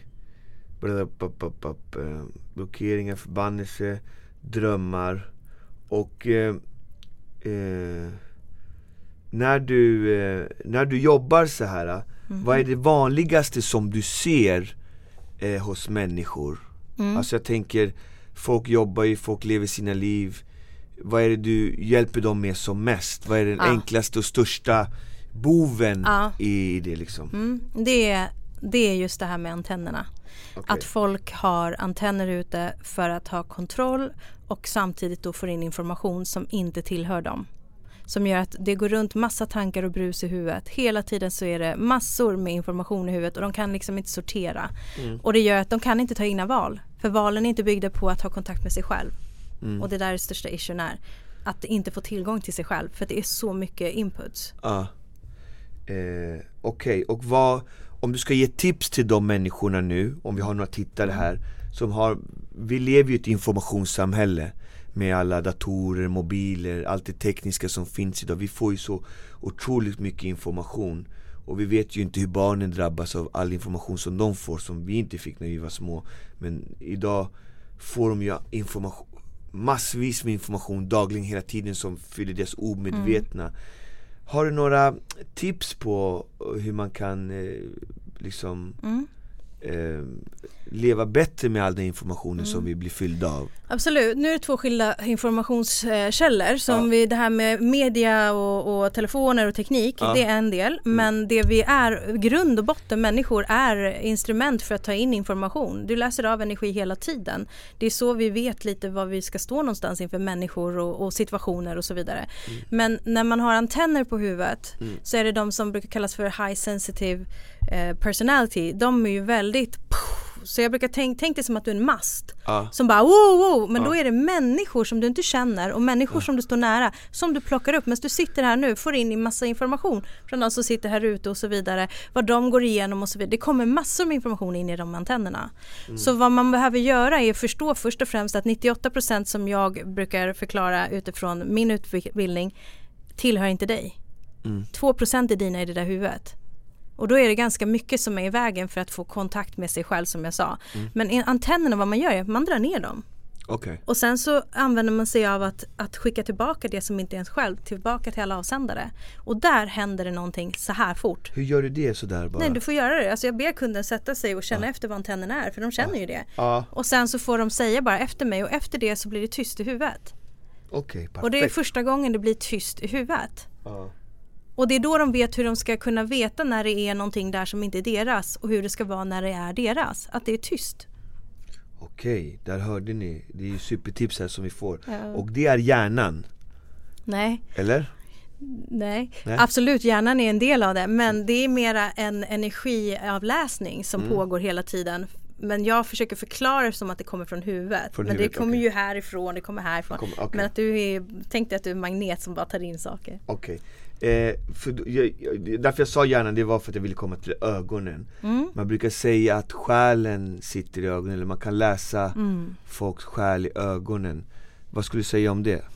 Okay. Blockeringar, förbannelse, drömmar. Och eh, eh, när, du, eh, när du jobbar så här, mm. vad är det vanligaste som du ser eh, hos människor? Mm. Alltså jag tänker, folk jobbar ju, folk lever sina liv. Vad är det du hjälper dem med som mest? Vad är den Ja. enklaste och största boven Ja. i det liksom? Mm. Det, är, det är just det här med antennerna. Okay. Att folk har antenner ute för att ha kontroll och samtidigt då får in information som inte tillhör dem. Som gör att det går runt massa tankar och brus i huvudet. Hela tiden så är det massor med information i huvudet och de kan liksom inte sortera. Mm. Och det gör att de kan inte ta egna val. För valen är inte byggda på att ha kontakt med sig själv. Mm. Och det där är det största issuen är. Att inte få tillgång till sig själv. För det är så mycket inputs. Ja. Eh, Okej, okay. Och vad, om du ska ge tips till de människorna nu, om vi har några tittare här som har, vi lever ju i ett informationssamhälle med alla datorer, mobiler, allt det tekniska som finns idag. Vi får ju så otroligt mycket information, och vi vet ju inte hur barnen drabbas av all information som de får, som vi inte fick när vi var små. Men idag får de ju information, massvis med information dagligen hela tiden som fyller deras omedvetna. Mm. Har du några tips på hur man kan eh, liksom mm. eh, leva bättre med all den informationen mm. som vi blir fyllda av? Absolut, nu är det två skilda informationskällor som ja. vi, det här med media och, och telefoner och teknik, ja. det är en del, mm. men det vi är, grund och botten människor är instrument för att ta in information. Du läser av energi hela tiden. Det är så vi vet lite var vi ska stå någonstans inför människor och, och situationer och så vidare. Mm. Men när man har antenner på huvudet mm. så är det de som brukar kallas för high sensitive eh, personality. De är ju väldigt... Så jag brukar tänka tänk det som att du är en mast ja. som bara wow, wow. Men ja. då är det människor som du inte känner och människor ja. som du står nära som du plockar upp. Men du sitter här nu, får in i massa information från de som sitter här ute och så vidare. Vad de går igenom och så vidare. Det kommer massor med information in i de antennerna. Mm. Så vad man behöver göra är att förstå först och främst att nittioåtta procent som jag brukar förklara utifrån min utbildning tillhör inte dig. Mm. två procent är dina i det där huvudet. Och då är det ganska mycket som är i vägen för att få kontakt med sig själv, som jag sa. Mm. Men antennerna, vad man gör är att man drar ner dem. Okay. Och sen så använder man sig av att, att skicka tillbaka det som inte är ens själv, tillbaka till alla avsändare. Och där händer det någonting så här fort. Hur gör du det så där bara? Nej, du får göra det. Alltså jag ber kunden sätta sig och känna ja. efter vad antennen är, för de känner ja. ju det. Ja. Och sen så får de säga bara efter mig, och efter det så blir det tyst i huvudet. Okej, perfekt. Och det är första gången det blir tyst i huvudet. Ja. Och det är då de vet hur de ska kunna veta när det är någonting där som inte är deras, och hur det ska vara när det är deras. Att det är tyst. Okej, där hörde ni. Det är ju supertips här som vi får. Ja. Och det är hjärnan. Nej. Eller? Nej. Nej, absolut, hjärnan är en del av det. Men det är mera en energiavläsning som mm. pågår hela tiden. Men jag försöker förklara det som att det kommer från huvudet. Från men huvudet, det kommer okay. ju härifrån, det kommer härifrån. Kom, okay. Men att du är, tänkte att du är en magnet som bara tar in saker. Okej. Okay. Eh, för jag, jag, därför jag sa hjärnan, det var för att jag ville komma till ögonen. Mm. Man brukar säga att själen sitter i ögonen, eller man kan läsa mm. folks själ i ögonen. Vad skulle du säga om det?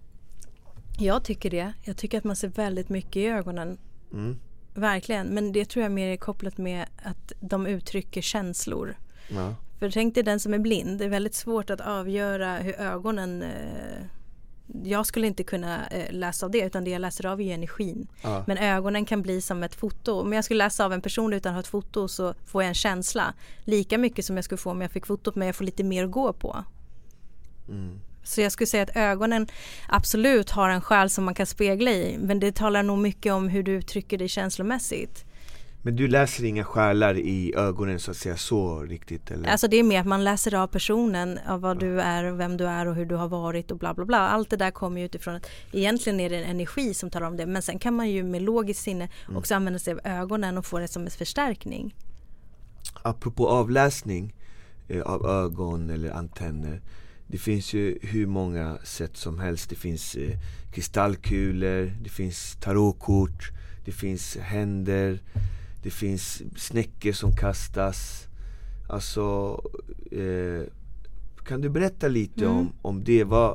Jag tycker det. Jag tycker att man ser väldigt mycket i ögonen. Mm. Verkligen. Men det tror jag mer är kopplat med att de uttrycker känslor. Ja. För tänk dig den som är blind. Det är väldigt svårt att avgöra hur ögonen... Eh, jag skulle inte kunna eh, läsa av det, utan det jag läser av är ju energin. Ja. Men ögonen kan bli som ett foto. Om jag skulle läsa av en person utan att ha ett foto, så får jag en känsla. Lika mycket som jag skulle få om jag fick fotot, men jag får lite mer att gå på. Mm. Så jag skulle säga att ögonen absolut har en själ som man kan spegla i. Men det talar nog mycket om hur du uttrycker dig känslomässigt. Men du läser inga själar i ögonen så att säga så riktigt? Eller? Alltså det är mer att man läser av personen, av vad ja. du är och vem du är och hur du har varit och bla bla bla. Allt det där kommer ju utifrån att egentligen är det en energi som talar om det. Men sen kan man ju med logiskt sinne mm. också använda sig av ögonen och få det som en förstärkning. Apropå avläsning eh, av ögon eller antenner. Det finns ju hur många sätt som helst. Det finns eh, kristallkulor, det finns tarotkort, det finns händer, det finns snäckor som kastas. Alltså, eh, kan du berätta lite mm. om, om det? Vad,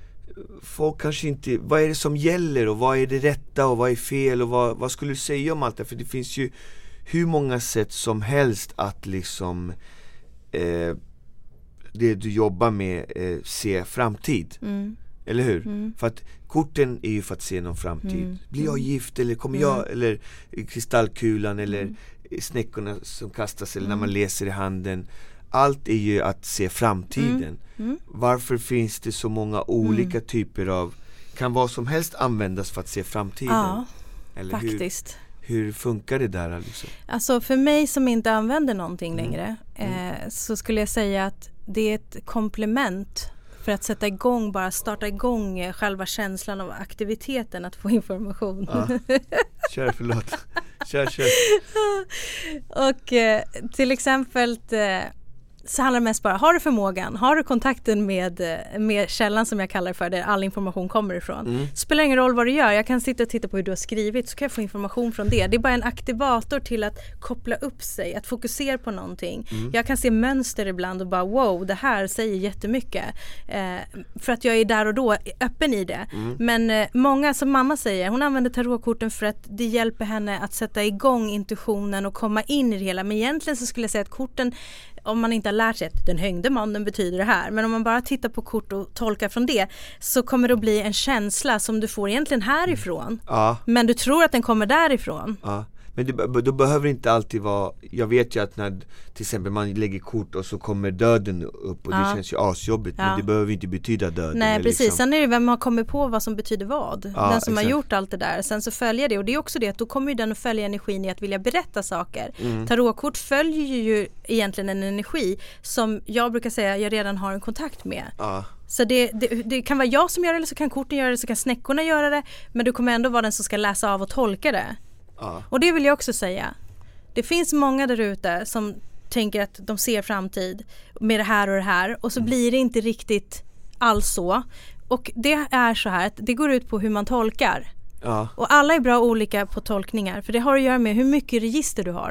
folk kanske inte, vad är det som gäller och vad är det rätta och vad är fel och vad, vad skulle du säga om allt det? För det finns ju hur många sätt som helst att liksom... Eh, det du jobbar med eh, se framtid. Mm. Eller hur? Mm. För att korten är ju för att se någon framtid. Mm. Blir jag gift eller kommer mm. jag, eller kristallkulan eller mm. snäckorna som kastas eller mm. när man läser i handen. Allt är ju att se framtiden. Mm. Mm. Varför finns det så många olika mm. typer av, kan vad som helst användas för att se framtiden? Ja, eller faktiskt. Hur, hur funkar det där liksom? Alltså för mig som inte använder någonting mm. längre mm. eh, så skulle jag säga att det är ett komplement för att sätta igång, bara starta igång själva känslan av aktiviteten att få information. Ja. Kör, förlåt. Kör, kör. Och eh, till exempel eh, så handlar det mest bara, har du förmågan, har du kontakten med, med källan som jag kallar det för, där all information kommer ifrån. Mm. Spelar ingen roll vad du gör, jag kan sitta och titta på hur du har skrivit, så kan jag få information från det. Det är bara en aktivator till att koppla upp sig, att fokusera på någonting. Mm. Jag kan se mönster ibland och bara wow, det här säger jättemycket. Eh, för att jag är där och då öppen i det. Mm. Men eh, många, som mamma säger, hon använder tarotkorten för att det hjälper henne att sätta igång intuitionen och komma in i det hela. Men egentligen så skulle jag säga att korten, om man inte har lärt sig att den hängde mannen betyder det här. Men om man bara tittar på kort och tolkar från det, så kommer det att bli en känsla som du får egentligen härifrån. Ja. Men du tror att den kommer därifrån. Ja. Men det, då behöver det inte alltid vara, jag vet ju att när till exempel man lägger kort och så kommer döden upp och ja. det känns ju asjobbigt, ja. men det behöver inte betyda döden. Nej, precis. Liksom. Sen är det vem har kommit på vad som betyder vad. Ja, den som exakt. har gjort allt det där. Sen så följer det, och det är också det att då kommer ju den att följa energin i att vilja berätta saker. Mm. Tarotkort följer ju egentligen en energi som jag brukar säga jag redan har en kontakt med. Ja. Så det, det, det kan vara jag som gör det, eller så kan korten göra det, så kan snäckorna göra det, men du kommer ändå vara den som ska läsa av och tolka det. Ja. Och det vill jag också säga. Det finns många där ute som tänker att de ser framtid med det här och det här, och så mm. blir det inte riktigt alls så. Och det är så här att det går ut på hur man tolkar. Ja. Och alla är bra olika på tolkningar, för det har att göra med hur mycket register du har.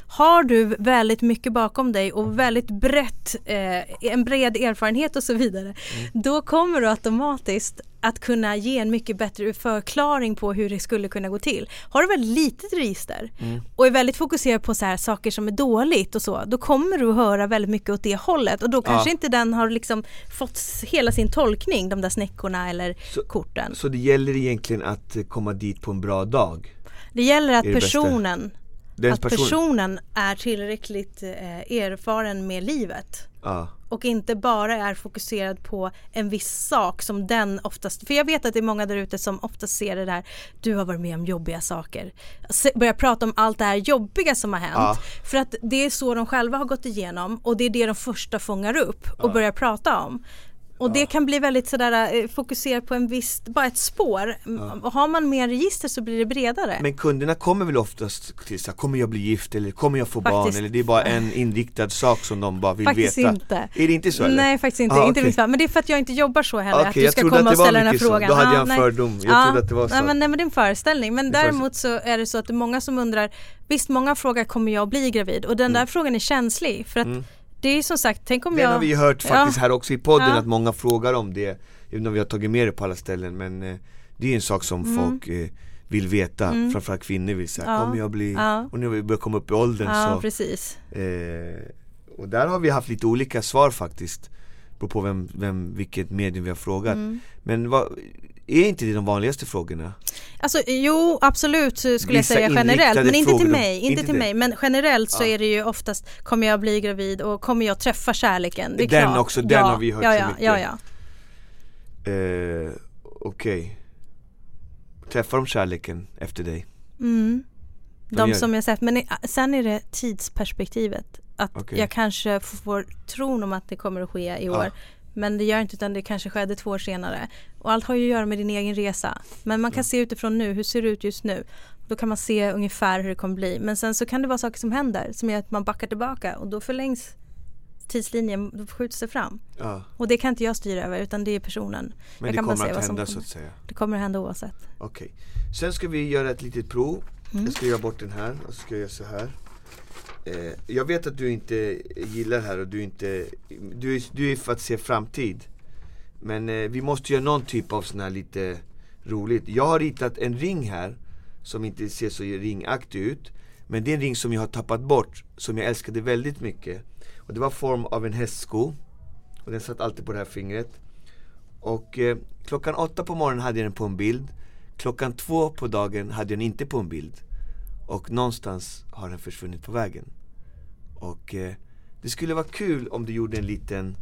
har du väldigt mycket bakom dig och väldigt brett, eh, en bred erfarenhet och så vidare, mm. då kommer du automatiskt att kunna ge en mycket bättre förklaring på hur det skulle kunna gå till. Har du väldigt litet register mm. och är väldigt fokuserad på så här saker som är dåligt och så, då kommer du att höra väldigt mycket åt det hållet och då kanske ja. inte den har liksom fått hela sin tolkning, de där snäckorna eller så, korten. Så det gäller egentligen att komma dit på en bra dag? Det gäller att det personen Den att person... personen är tillräckligt eh, erfaren med livet. Ja. Och inte bara är fokuserad på en viss sak som den oftast, för jag vet att det är många där ute som oftast ser det där, du har varit med om jobbiga saker, börjar prata om allt det här jobbiga som har hänt, ja. för att det är så de själva har gått igenom och det är det de första fångar upp och ja. börjar prata om. Och det kan bli väldigt sådär fokuserat på en viss, bara ett spår. Ja. Och har man mer register så blir det bredare. Men kunderna kommer väl oftast till så här, kommer jag bli gift eller kommer jag få faktiskt. barn? Eller det är bara en inriktad sak som de bara vill faktiskt veta. Inte. Är det inte så eller? Nej, faktiskt inte. Ah, inte okay. Men det är för att jag inte jobbar så heller. Okay, att du ska komma och ställa den här frågan. Så. Då hade jag ah, en nej. fördom. Jag ah, trodde att det var så. Nej, men, nej, men det är en föreställning. Men det däremot så är det så att det är många som undrar, visst många frågar, kommer jag bli gravid? Och den mm. där frågan är känslig. För att mm. det är som sagt, tänk om Den jag... har vi hört faktiskt ja. här också i podden, ja. att många frågar om det, även om vi har tagit med det på alla ställen, men eh, det är en sak som mm. folk eh, vill veta, mm. framförallt kvinnor vill säga, ja. kommer jag bli, ja. och nu vi börjar komma upp i åldern ja, så precis. Eh, och där har vi haft lite olika svar faktiskt, beror på vem, vem, vilket medium vi har frågat, mm. men vad, är inte det de vanligaste frågorna? Alltså jo, absolut skulle Vissa jag säga generellt, men inte till mig, inte, inte till det. mig, men generellt så ja. är det ju oftast, kommer jag bli gravid och kommer jag träffa kärleken? Det är den klart. också, den ja. har vi hört ja, så ja, mycket. Ja, ja. Eh, Okej. Okay. Träffar de kärleken efter dig? Mm. De, de som jag sett, men sen är det tidsperspektivet. Att okay. jag kanske får tron om att det kommer att ske i år. Ja. Men det gör inte, utan det kanske skedde två år senare. Och allt har ju att göra med din egen resa. Men man kan mm. se utifrån nu, hur ser det ut just nu? Då kan man se ungefär hur det kommer bli. Men sen så kan det vara saker som händer som gör att man backar tillbaka. Och då förlängs tidslinjen, då skjuts det fram. Ja. Och det kan inte jag styra över, utan det är personen. Men jag det kan kommer bara se att vad hända som så att säga. Det kommer att hända oavsett. Okej. Okay. Sen ska vi göra ett litet prov. Mm. Jag ska göra bort den här och så ska jag göra så här. Eh, jag vet att du inte gillar här och du inte du är, du är för att se framtid. Men eh, vi måste göra någon typ av sån här lite roligt. Jag har ritat en ring här som inte ser så ringaktig ut, men det är en ring som jag har tappat bort, som jag älskade väldigt mycket. Och det var form av en hästsko. Och den satt alltid på det här fingret. Och eh, klockan åtta på morgonen hade jag den på en bild. Klockan två på dagen hade jag den inte på en bild. Och någonstans har den försvunnit på vägen. Och eh, det skulle vara kul om du gjorde en liten,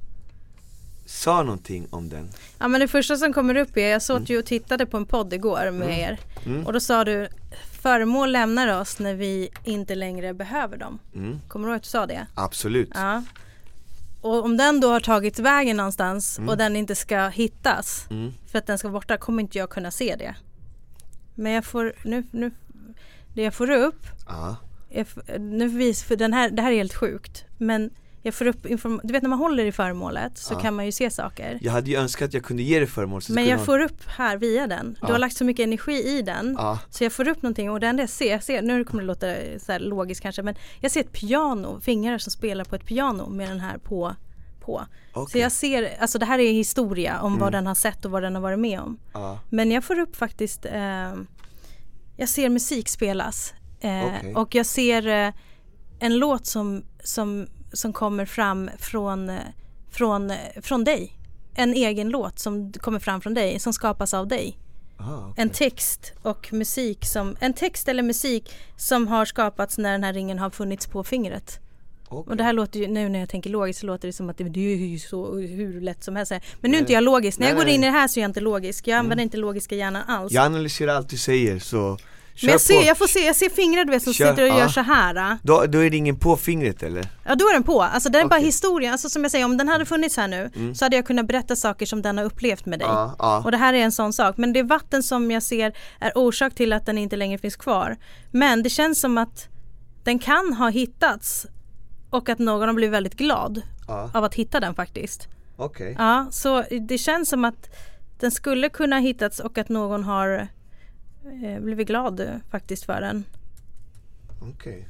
sa någonting om den. Ja, men det första som kommer upp är, jag såg mm. ju och tittade på en podd igår med mm. er. Mm. Och då sa du, föremål lämnar oss när vi inte längre behöver dem. Mm. Kommer du ihåg att du sa det? Absolut. Ja. Och om den då har tagit vägen någonstans mm. och den inte ska hittas mm. för att den ska vara borta, kommer inte jag kunna se det. Men jag får, nu, nu det jag får upp, ja. jag, nu vis, för den här, det här är helt sjukt, men jag får upp inform- du vet när man håller i föremålet så ja. kan man ju se saker. Jag hade ju önskat att jag kunde ge dig föremål. Så men jag ha... får upp här via den. Du ja. har lagt så mycket energi i den. Ja. Så jag får upp någonting och det enda jag ser, jag ser, nu kommer det låta så här logiskt kanske, men jag ser ett piano, fingrar som spelar på ett piano med den här på. på. Okay. Så jag ser, alltså det här är historia om mm. vad den har sett och vad den har varit med om. Ja. Men jag får upp faktiskt, eh, jag ser musik spelas. Eh, okay. Och jag ser eh, en låt som, som som kommer fram från, från, från dig. En egen låt som kommer fram från dig, som skapas av dig. Ah, okay. En text och musik som, en text eller musik som har skapats när den här ringen har funnits på fingret. Okay. Och det här låter ju, nu när jag tänker logiskt så låter det som att det, det är ju så hur lätt som helst. Men nu nej. är inte jag logisk. När nej, jag går in i det här så är jag inte logisk. Jag använder mm. inte logiska hjärnan alls. Jag analyserar allt du säger så... Men jag ser, jag får se, jag ser fingrar du vet som Kör, sitter och ja. gör så här. Då, då är det ingen på fingret eller? Ja, då är den på. Alltså det är okay. bara historien. Alltså som jag säger, om den hade funnits här nu mm. så hade jag kunnat berätta saker som den har upplevt med dig. Ja, ja. Och det här är en sån sak. Men det vatten som jag ser är orsak till att den inte längre finns kvar. Men det känns som att den kan ha hittats och att någon har blivit väldigt glad ja. av att hitta den faktiskt. Okej. Okay. Ja, så det känns som att den skulle kunna ha hittats och att någon har... Jag blev glad faktiskt för den. Okej. Okay.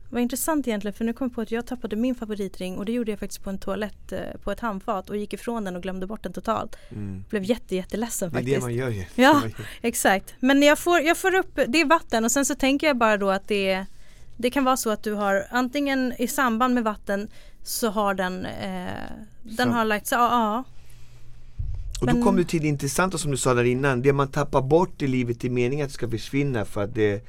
Vad intressant egentligen, för nu kom jag på att jag tappade min favoritring och det gjorde jag faktiskt på en toalett eh, på ett handfat och gick ifrån den och glömde bort den totalt. Mm. Blev jätte, jätteledsen faktiskt. Det är det man gör ju. Ja, exakt. Men jag får, jag får upp, det är vatten och sen så tänker jag bara då att det, det kan vara så att du har antingen i samband med vatten så har den, eh, den har lagt sig, ja, ja. Och Men... då kom du till det intressanta som du sa där innan, det man tappar bort i livet i meningen att det ska försvinna för att det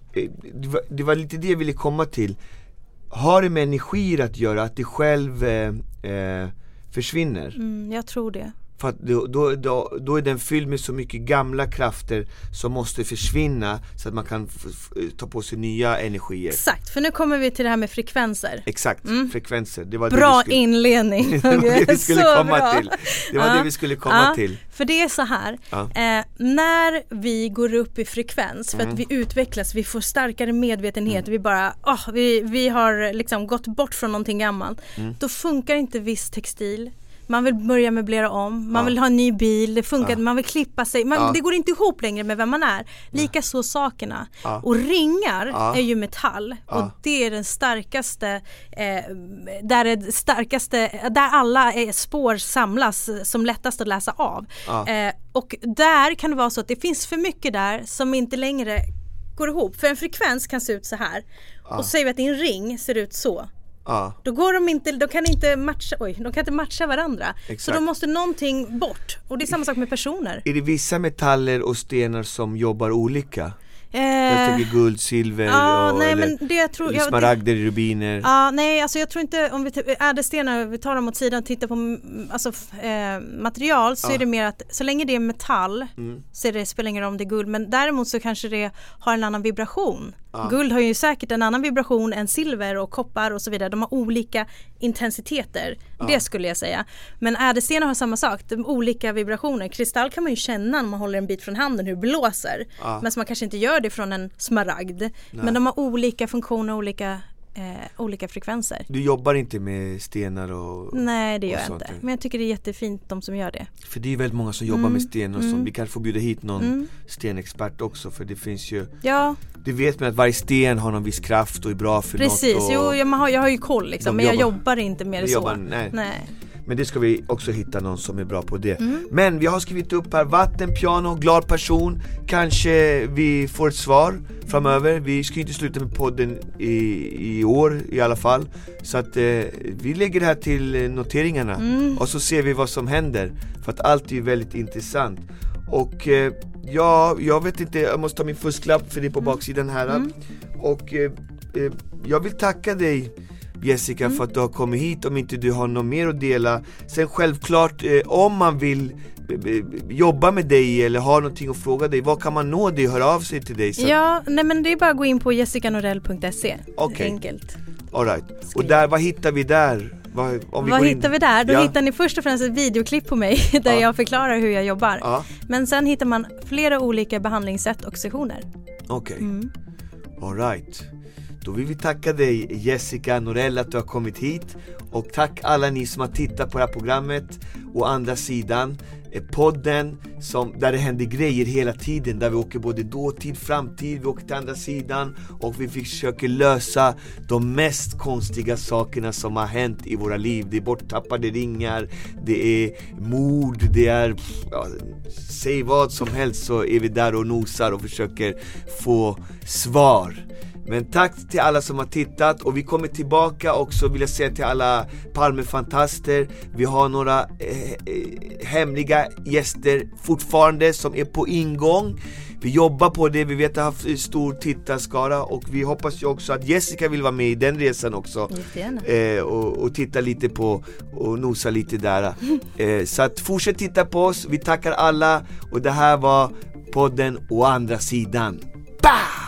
Det var, det var lite det jag ville komma till. Har det med energier att göra, att det själv eh, eh, försvinner? Mm, jag tror det. För att då, då, då, då är den fylld med så mycket gamla krafter som måste försvinna så att man kan f- f- ta på sig nya energier. Exakt, för nu kommer vi till det här med frekvenser. Exakt, mm. frekvenser. Det var bra det vi skulle, inledning. det var det vi skulle Så komma bra. till. Det var ja. det vi skulle komma ja. till. För det är så här, ja. eh, när vi går upp i frekvens för mm. att vi utvecklas, vi får starkare medvetenhet, mm. vi bara, oh, vi, vi har liksom gått bort från någonting gammalt. Mm. Då funkar inte viss textil. Man vill börja möblera om, man ja. vill ha en ny bil, det funkar, ja. man vill klippa sig, man, ja. det går inte ihop längre med vem man är. Lika så sakerna. Ja. Och ringar ja. är ju metall ja. och det är den starkaste, eh, där är det starkaste, där alla eh, spår samlas som lättast att läsa av. Ja. Eh, och där kan det vara så att det finns för mycket där som inte längre går ihop. För en frekvens kan se ut så här. Ja. Och säger vi att din ring ser ut så. Ja. Då går de inte, de kan inte matcha, oj, de kan inte matcha varandra. Exakt. Så då måste någonting bort. Och det är samma sak med personer. Är det vissa metaller och stenar som jobbar olika? Eh, jag tänker guld, silver ja, och, nej, eller, men det jag tror, eller ja, smaragder, rubiner. Ja, nej, alltså jag tror inte, om vi t- ädelstenar, vi tar dem åt sidan och tittar på alltså, eh, material så ja. är det mer att så länge det är metall mm. så är det, spelar ingen roll om det är guld, men däremot så kanske det har en annan vibration. Ja. Guld har ju säkert en annan vibration än silver och koppar och så vidare. De har olika intensiteter, ja. det skulle jag säga. Men ädelstenar har samma sak, de olika vibrationer. Kristall kan man ju känna när man håller en bit från handen hur det blåser. Ja. Men så man kanske inte gör det från en smaragd. Nej. Men de har olika funktioner, olika Eh, olika frekvenser. Du jobbar inte med stenar och nej, det gör och jag inte. Men jag tycker det är jättefint de som gör det. För det är väldigt många som jobbar mm. med stenar och mm. sånt. Vi kan få bjuda hit någon mm. stenexpert också, för det finns ju ja. Du vet med att varje sten har någon viss kraft och är bra för precis. något. Precis, jo jag har, jag har ju koll liksom, men jobbar, jag jobbar inte mer så. Jobbar, nej. nej. Men det ska vi också hitta någon som är bra på det. Mm. Men vi har skrivit upp här vatten, piano, glad person. Kanske vi får ett svar framöver. Vi ska inte sluta med podden i, i år i alla fall. Så att eh, vi lägger det här till noteringarna. Mm. Och så ser vi vad som händer. För att allt är väldigt intressant. Och eh, ja, jag vet inte, jag måste ta min fusklapp för det är på baksidan här. Mm. Och eh, eh, jag vill tacka dig Jessica mm. för att du har kommit hit, om inte du har något mer att dela. Sen självklart eh, om man vill eh, jobba med dig eller har någonting att fråga dig, vad kan man nå dig och höra av sig till dig? Så ja, nej men det är bara att gå in på jessica norell punkt se. Okay. Enkelt. All right. Och där, vad hittar vi där? Vad, om vi vad går hittar in? vi där? Då ja. hittar ni först och främst ett videoklipp på mig där ja. jag förklarar hur jag jobbar. Ja. Men sen hittar man flera olika behandlingssätt och sessioner. Okej. Okay. Mm. All right. Då vill vi tacka dig Jessica Norell att du har kommit hit. Och tack alla ni som har tittat på det här programmet. Och andra sidan podden som, där det händer grejer hela tiden. Där vi åker både dåtid, framtid. Vi åker till andra sidan. Och vi försöker lösa de mest konstiga sakerna som har hänt i våra liv. Det är borttappade ringar. Det är mord. Det är ja, säg vad som helst så är vi där och nosar och försöker få svar. Men tack till alla som har tittat. Och vi kommer tillbaka också, vill jag säga till alla Palmefantaster. Vi har några eh, hemliga gäster fortfarande som är på ingång. Vi jobbar på det, vi vet att vi har haft stor tittarskara. Och vi hoppas ju också att Jessica vill vara med i den resan också. eh, och, och titta lite på och nosa lite där. eh, Så att fortsätt titta på oss. Vi tackar alla. Och det här var podden Å andra sidan. Bah!